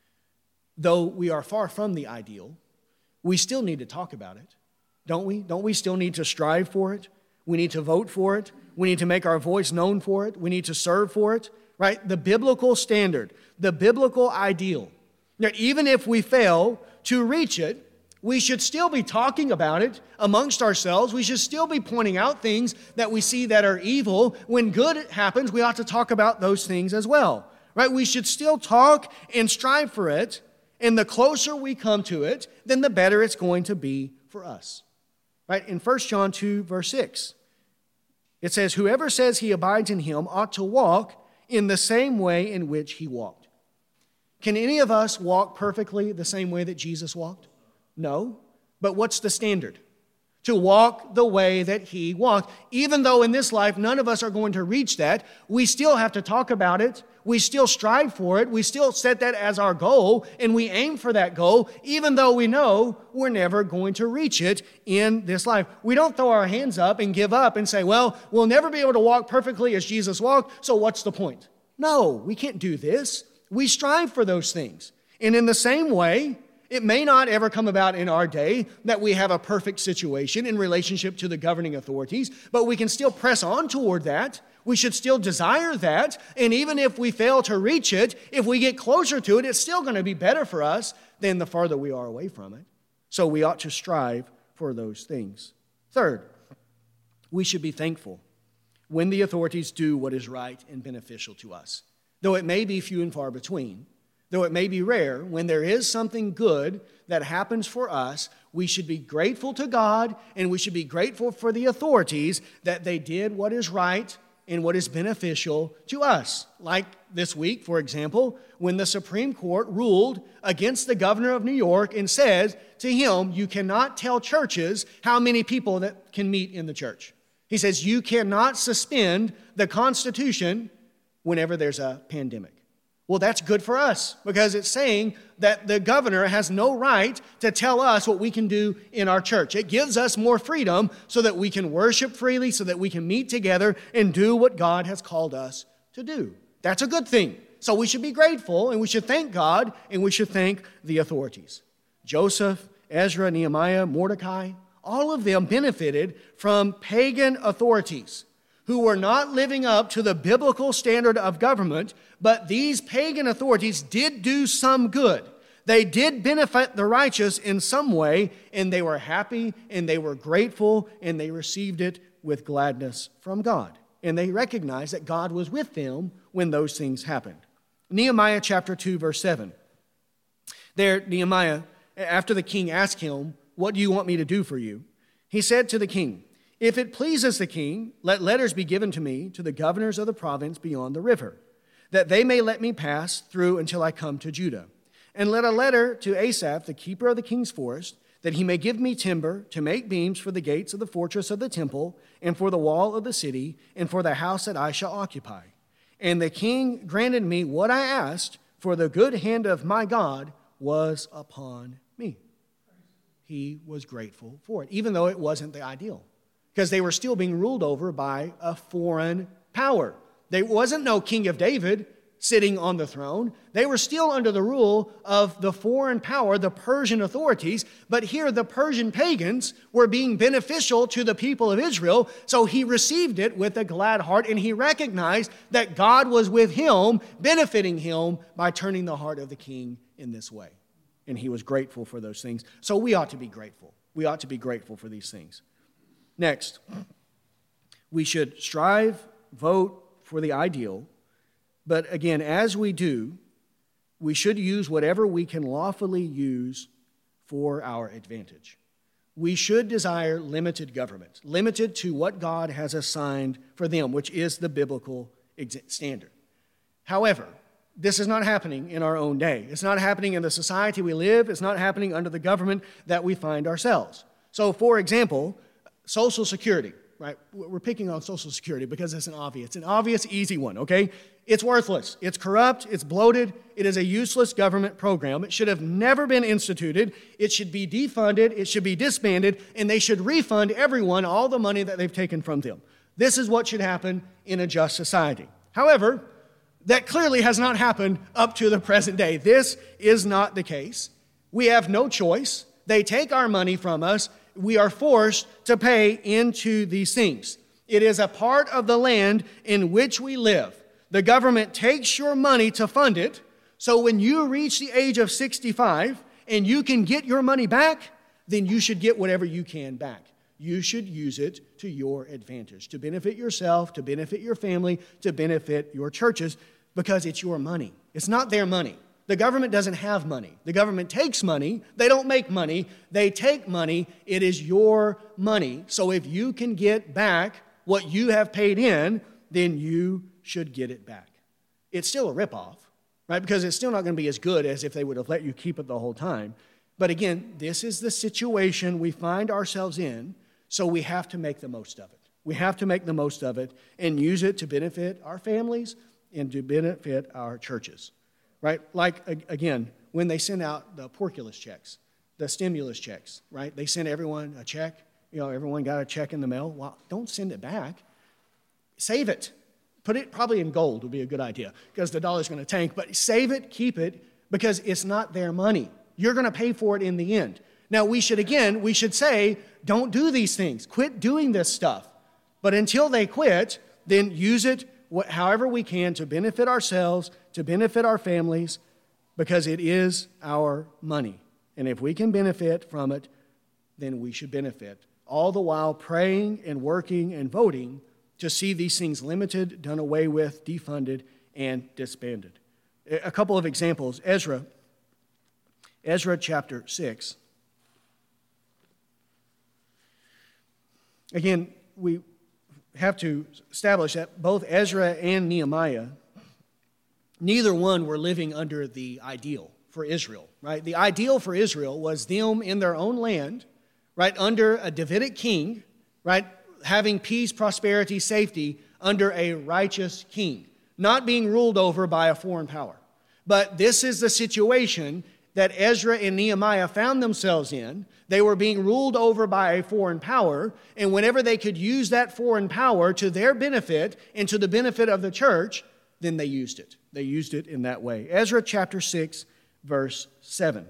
though we are far from the ideal, we still need to talk about it, don't we? Don't we still need to strive for it? We need to vote for it. We need to make our voice known for it. We need to serve for it, right? The biblical standard, the biblical ideal, that even if we fail to reach it, we should still be talking about it amongst ourselves. We should still be pointing out things that we see that are evil. When good happens, we ought to talk about those things as well, right? We should still talk and strive for it, and the closer we come to it, then the better it's going to be for us, right? In First John two, verse six, it says, whoever says he abides in him ought to walk in the same way in which he walked. Can any of us walk perfectly the same way that Jesus walked? No. But what's the standard? To walk the way that he walked. Even though in this life none of us are going to reach that, we still have to talk about it. We still strive for it. We still set that as our goal, and we aim for that goal, even though we know we're never going to reach it in this life. We don't throw our hands up and give up and say, well, we'll never be able to walk perfectly as Jesus walked, so what's the point? No, we can't do this. We strive for those things. And in the same way, it may not ever come about in our day that we have a perfect situation in relationship to the governing authorities, but we can still press on toward that. We should still desire that. And even if we fail to reach it, if we get closer to it, it's still going to be better for us than the farther we are away from it. So we ought to strive for those things. Third, we should be thankful when the authorities do what is right and beneficial to us. Though it may be few and far between, though it may be rare, when there is something good that happens for us, we should be grateful to God, and we should be grateful for the authorities that they did what is right and what is beneficial to us. Like this week, for example, when the Supreme Court ruled against the governor of New York and says to him, you cannot tell churches how many people that can meet in the church. He says you cannot suspend the Constitution whenever there's a pandemic. Well, that's good for us because it's saying that the governor has no right to tell us what we can do in our church. It gives us more freedom so that we can worship freely, so that we can meet together and do what God has called us to do. That's a good thing. So we should be grateful, and we should thank God, and we should thank the authorities. Joseph, Ezra, Nehemiah, Mordecai, all of them benefited from pagan authorities who were not living up to the biblical standard of government, but these pagan authorities did do some good. They did benefit the righteous in some way, and they were happy, and they were grateful, and they received it with gladness from God. And they recognized that God was with them when those things happened. Nehemiah chapter two, verse seven. There, Nehemiah, after the king asked him, what do you want me to do for you? He said to the king, if it pleases the king, let letters be given to me to the governors of the province beyond the river, that they may let me pass through until I come to Judah. And let a letter to Asaph, the keeper of the king's forest, that he may give me timber to make beams for the gates of the fortress of the temple, and for the wall of the city, and for the house that I shall occupy. And the king granted me what I asked, for the good hand of my God was upon me. He was grateful for it, even though it wasn't the ideal, because they were still being ruled over by a foreign power. There wasn't no king of David sitting on the throne. They were still under the rule of the foreign power, the Persian authorities. But here the Persian pagans were being beneficial to the people of Israel. So he received it with a glad heart, and he recognized that God was with him, benefiting him by turning the heart of the king in this way. And he was grateful for those things. So we ought to be grateful. We ought to be grateful for these things. Next, we should strive, vote for the ideal. But again, as we do, we should use whatever we can lawfully use for our advantage. We should desire limited government, limited to what God has assigned for them, which is the biblical standard. However, this is not happening in our own day. It's not happening in the society we live. It's not happening under the government that we find ourselves. So, for example, Social Security, right? We're picking on Social Security because it's an obvious, it's an obvious, easy one, okay? It's worthless. It's corrupt. It's bloated. It is a useless government program. It should have never been instituted. It should be defunded. It should be disbanded, and they should refund everyone all the money that they've taken from them. This is what should happen in a just society. However, that clearly has not happened up to the present day. This is not the case. We have no choice. They take our money from us. We are forced to pay into these things. It is a part of the land in which we live. The government takes your money to fund it, so when you reach the age of sixty-five and you can get your money back, then you should get whatever you can back. You should use it to your advantage, to benefit yourself, to benefit your family, to benefit your churches, because it's your money. It's not their money. The government doesn't have money. The government takes money. They don't make money. They take money. It is your money. So if you can get back what you have paid in, then you should get it back. It's still a ripoff, right? Because it's still not going to be as good as if they would have let you keep it the whole time. But again, this is the situation we find ourselves in, so we have to make the most of it. We have to make the most of it and use it to benefit our families and to benefit our churches, right? Like, again, when they send out the porculus checks, the stimulus checks, right? They send everyone a check. You know, everyone got a check in the mail. Well, don't send it back. Save it. Put it probably in gold would be a good idea because the dollar's going to tank. But save it, keep it, because it's not their money. You're going to pay for it in the end. Now, we should, again, we should say, don't do these things. Quit doing this stuff. But until they quit, then use it however we can to benefit ourselves, to benefit our families, because it is our money. And if we can benefit from it, then we should benefit. All the while praying and working and voting to see these things limited, done away with, defunded, and disbanded. A couple of examples. Ezra, Ezra chapter six. Again, we have to establish that both Ezra and Nehemiah, neither one were living under the ideal for Israel, right? The ideal for Israel was them in their own land, right, under a Davidic king, right, having peace, prosperity, safety under a righteous king, not being ruled over by a foreign power. But this is the situation that Ezra and Nehemiah found themselves in. They were being ruled over by a foreign power, and whenever they could use that foreign power to their benefit and to the benefit of the church, then they used it. They used it in that way. Ezra chapter six, verse seven.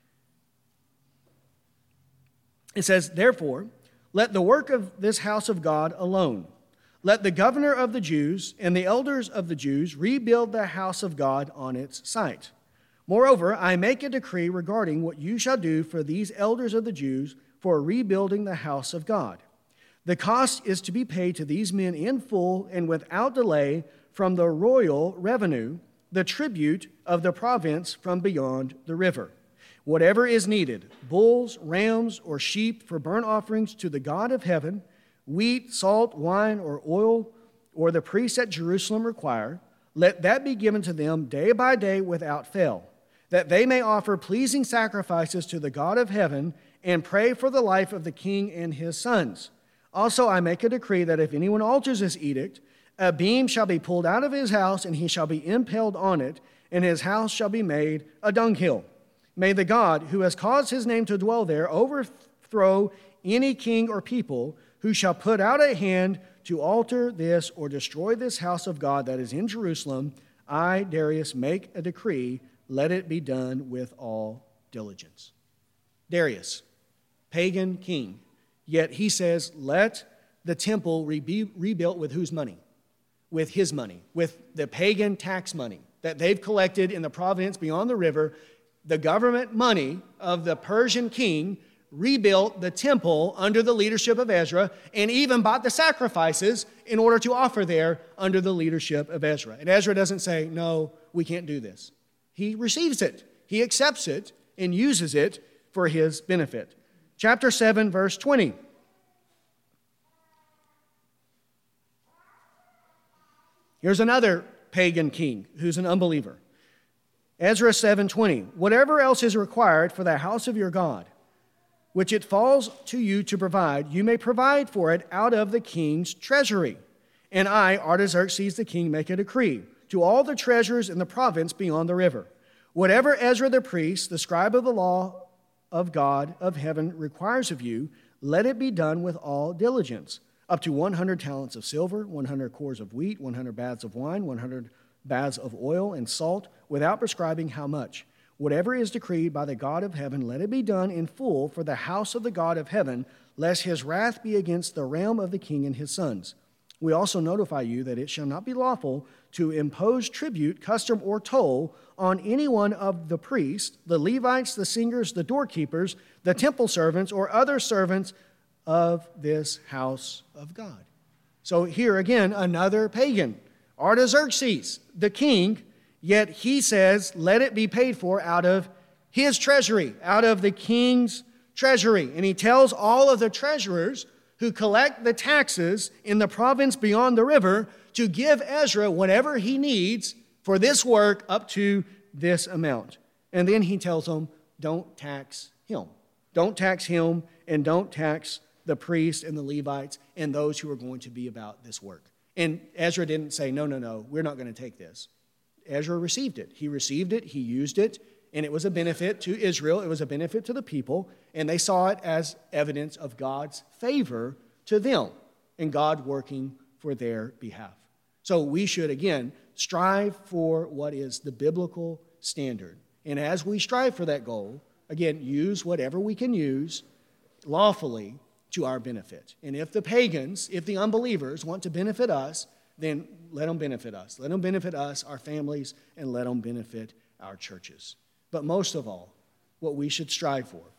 It says, "Therefore, let the work of this house of God alone. Let the governor of the Jews and the elders of the Jews rebuild the house of God on its site. Moreover, I make a decree regarding what you shall do for these elders of the Jews for rebuilding the house of God. The cost is to be paid to these men in full and without delay from the royal revenue, the tribute of the province from beyond the river. Whatever is needed, bulls, rams, or sheep for burnt offerings to the God of heaven, wheat, salt, wine, or oil, or the priests at Jerusalem require, let that be given to them day by day without fail, that they may offer pleasing sacrifices to the God of heaven and pray for the life of the king and his sons. Also I make a decree that if anyone alters this edict, a beam shall be pulled out of his house, and he shall be impaled on it, and his house shall be made a dunghill. May the God who has caused his name to dwell there overthrow any king or people who shall put out a hand to alter this or destroy this house of God that is in Jerusalem. I, Darius, make a decree, let it be done with all diligence. Darius, pagan king, yet he says, let the temple be rebuilt with whose money? With his money, with the pagan tax money that they've collected in the province beyond the river. The government money of the Persian king rebuilt the temple under the leadership of Ezra, and even bought the sacrifices in order to offer there under the leadership of Ezra. And Ezra doesn't say, no, we can't do this. He receives it, he accepts it, and uses it for his benefit. Chapter seven, verse twenty. Here's another pagan king who's an unbeliever. Ezra seven twenty. Whatever else is required for the house of your God, which it falls to you to provide, you may provide for it out of the king's treasury. And I, Artaxerxes the king, make a decree to all the treasurers in the province beyond the river. Whatever Ezra the priest, the scribe of the law of God of heaven, requires of you, let it be done with all diligence. Up to one hundred talents of silver, one hundred cores of wheat, one hundred baths of wine, one hundred baths of oil and salt, without prescribing how much. Whatever is decreed by the God of heaven, let it be done in full for the house of the God of heaven, lest his wrath be against the realm of the king and his sons. We also notify you that it shall not be lawful to impose tribute, custom, or toll on any one of the priests, the Levites, the singers, the doorkeepers, the temple servants, or other servants of this house of God. So here again, another pagan, Artaxerxes, the king, yet he says, let it be paid for out of his treasury, out of the king's treasury. And he tells all of the treasurers who collect the taxes in the province beyond the river to give Ezra whatever he needs for this work up to this amount. And then he tells them, don't tax him. Don't tax him, and don't tax the priests and the Levites and those who are going to be about this work. And Ezra didn't say, no, no, no, we're not going to take this. Ezra received it. He received it, he used it, and it was a benefit to Israel. It was a benefit to the people, and they saw it as evidence of God's favor to them and God working for their behalf. So we should, again, strive for what is the biblical standard. And as we strive for that goal, again, use whatever we can use lawfully to our benefit. And if the pagans, if the unbelievers want to benefit us, then let them benefit us. Let them benefit us, our families, and let them benefit our churches. But most of all, what we should strive for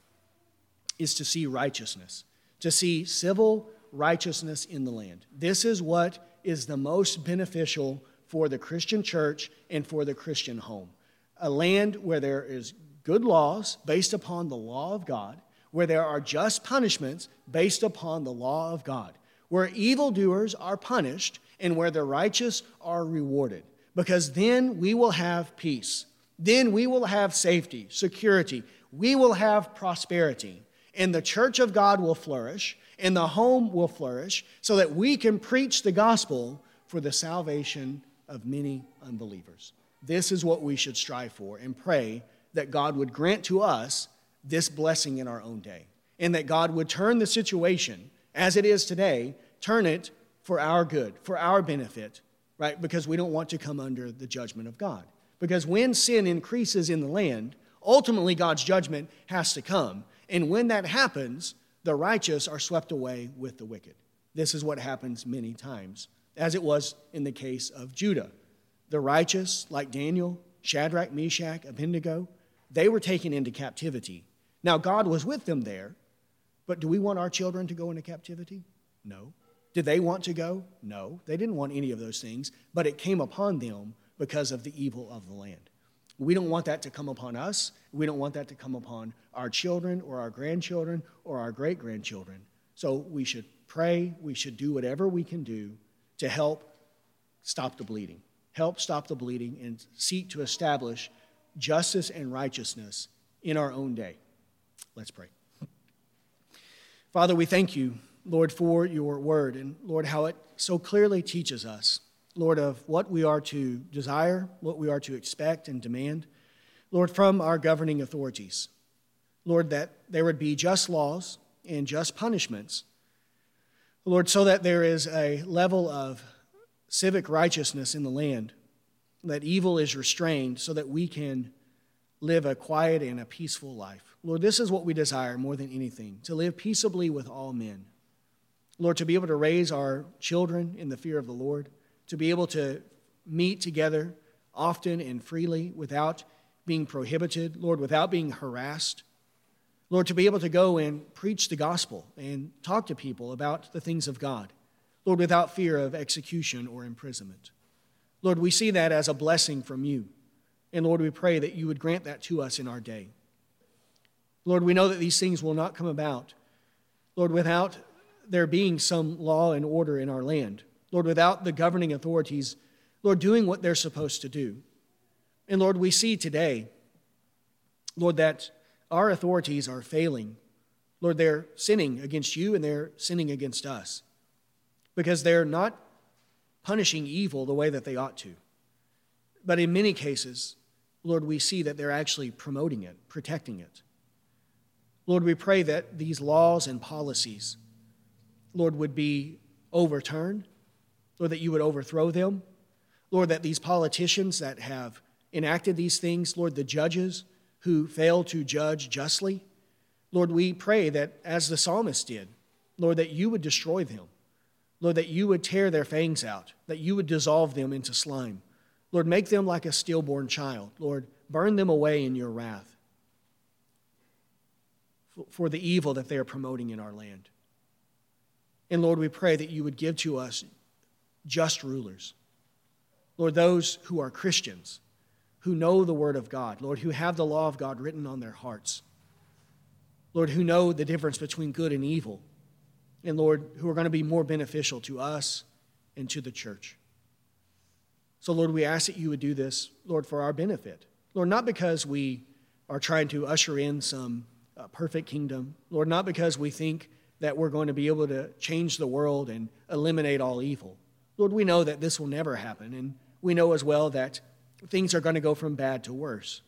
is to see righteousness, to see civil righteousness in the land. This is what is the most beneficial for the Christian church and for the Christian home. A land where there is good laws based upon the law of God, where there are just punishments based upon the law of God, where evildoers are punished and where the righteous are rewarded. Because then we will have peace. Then we will have safety, security. We will have prosperity. And the church of God will flourish, and the home will flourish, so that we can preach the gospel for the salvation of many unbelievers. This is what we should strive for and pray that God would grant to us this blessing in our own day, and that God would turn the situation as it is today, turn it for our good, for our benefit, right? Because we don't want to come under the judgment of God. Because when sin increases in the land, ultimately God's judgment has to come. And when that happens, the righteous are swept away with the wicked. This is what happens many times, as it was in the case of Judah. The righteous, like Daniel, Shadrach, Meshach, Abednego, they were taken into captivity. Now, God was with them there, but do we want our children to go into captivity? No. Did they want to go? No. They didn't want any of those things, but it came upon them because of the evil of the land. We don't want that to come upon us. We don't want that to come upon our children or our grandchildren or our great-grandchildren. So we should pray. We should do whatever we can do to help stop the bleeding. help stop the bleeding, and seek to establish justice and righteousness in our own day. Let's pray. Father, we thank you, Lord, for your word, and Lord, how it so clearly teaches us, Lord, of what we are to desire, what we are to expect and demand, Lord, from our governing authorities. Lord, that there would be just laws and just punishments, Lord, so that there is a level of civic righteousness in the land, that evil is restrained so that we can live a quiet and a peaceful life. Lord, this is what we desire more than anything, to live peaceably with all men. Lord, to be able to raise our children in the fear of the Lord, to be able to meet together often and freely without being prohibited, Lord, without being harassed. Lord, to be able to go and preach the gospel and talk to people about the things of God. Lord, without fear of execution or imprisonment. Lord, we see that as a blessing from you. And Lord, we pray that you would grant that to us in our day. Lord, we know that these things will not come about, Lord, without there being some law and order in our land. Lord, without the governing authorities, Lord, doing what they're supposed to do. And Lord, we see today, Lord, that our authorities are failing. Lord, they're sinning against you and they're sinning against us because they're not punishing evil the way that they ought to. But in many cases, Lord, we see that they're actually promoting it, protecting it. Lord, we pray that these laws and policies, Lord, would be overturned, Lord, that you would overthrow them. Lord, that these politicians that have enacted these things, Lord, the judges who fail to judge justly, Lord, we pray that as the psalmist did, Lord, that you would destroy them. Lord, that you would tear their fangs out, that you would dissolve them into slime. Lord, make them like a stillborn child. Lord, burn them away in your wrath for the evil that they are promoting in our land. And Lord, we pray that you would give to us just rulers. Lord, those who are Christians, who know the word of God, Lord, who have the law of God written on their hearts. Lord, who know the difference between good and evil. And Lord, who are going to be more beneficial to us and to the church. So Lord, we ask that you would do this, Lord, for our benefit. Lord, not because we are trying to usher in some uh, perfect kingdom. Lord, not because we think that we're going to be able to change the world and eliminate all evil. Lord, we know that this will never happen. And we know as well that things are going to go from bad to worse.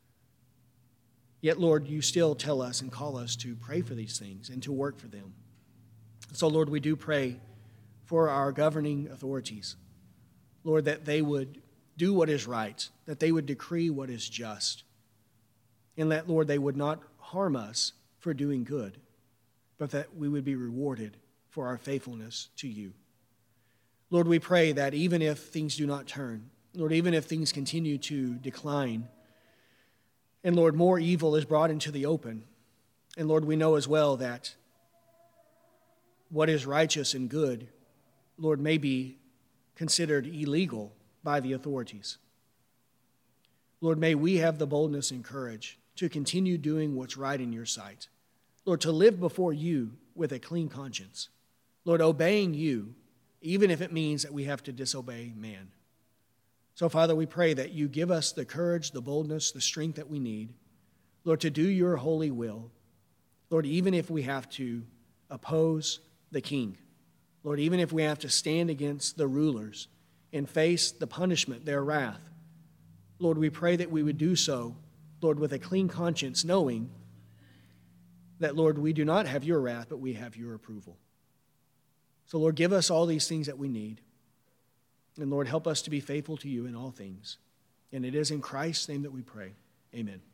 Yet, Lord, you still tell us and call us to pray for these things and to work for them. So, Lord, we do pray for our governing authorities. Lord, that they would do what is right, that they would decree what is just, and that, Lord, they would not harm us for doing good, but that we would be rewarded for our faithfulness to you. Lord, we pray that even if things do not turn, Lord, even if things continue to decline, and Lord, more evil is brought into the open, and Lord, we know as well that what is righteous and good, Lord, may be considered illegal by the authorities. Lord, may we have the boldness and courage to continue doing what's right in your sight. Lord, to live before you with a clean conscience. Lord, obeying you, even if it means that we have to disobey man. So, Father, we pray that you give us the courage, the boldness, the strength that we need, Lord, to do your holy will. Lord, even if we have to oppose the king. Lord, even if we have to stand against the rulers and face the punishment, their wrath. Lord, we pray that we would do so, Lord, with a clean conscience, knowing that, Lord, we do not have your wrath, but we have your approval. So, Lord, give us all these things that we need. And, Lord, help us to be faithful to you in all things. And it is in Christ's name that we pray. Amen.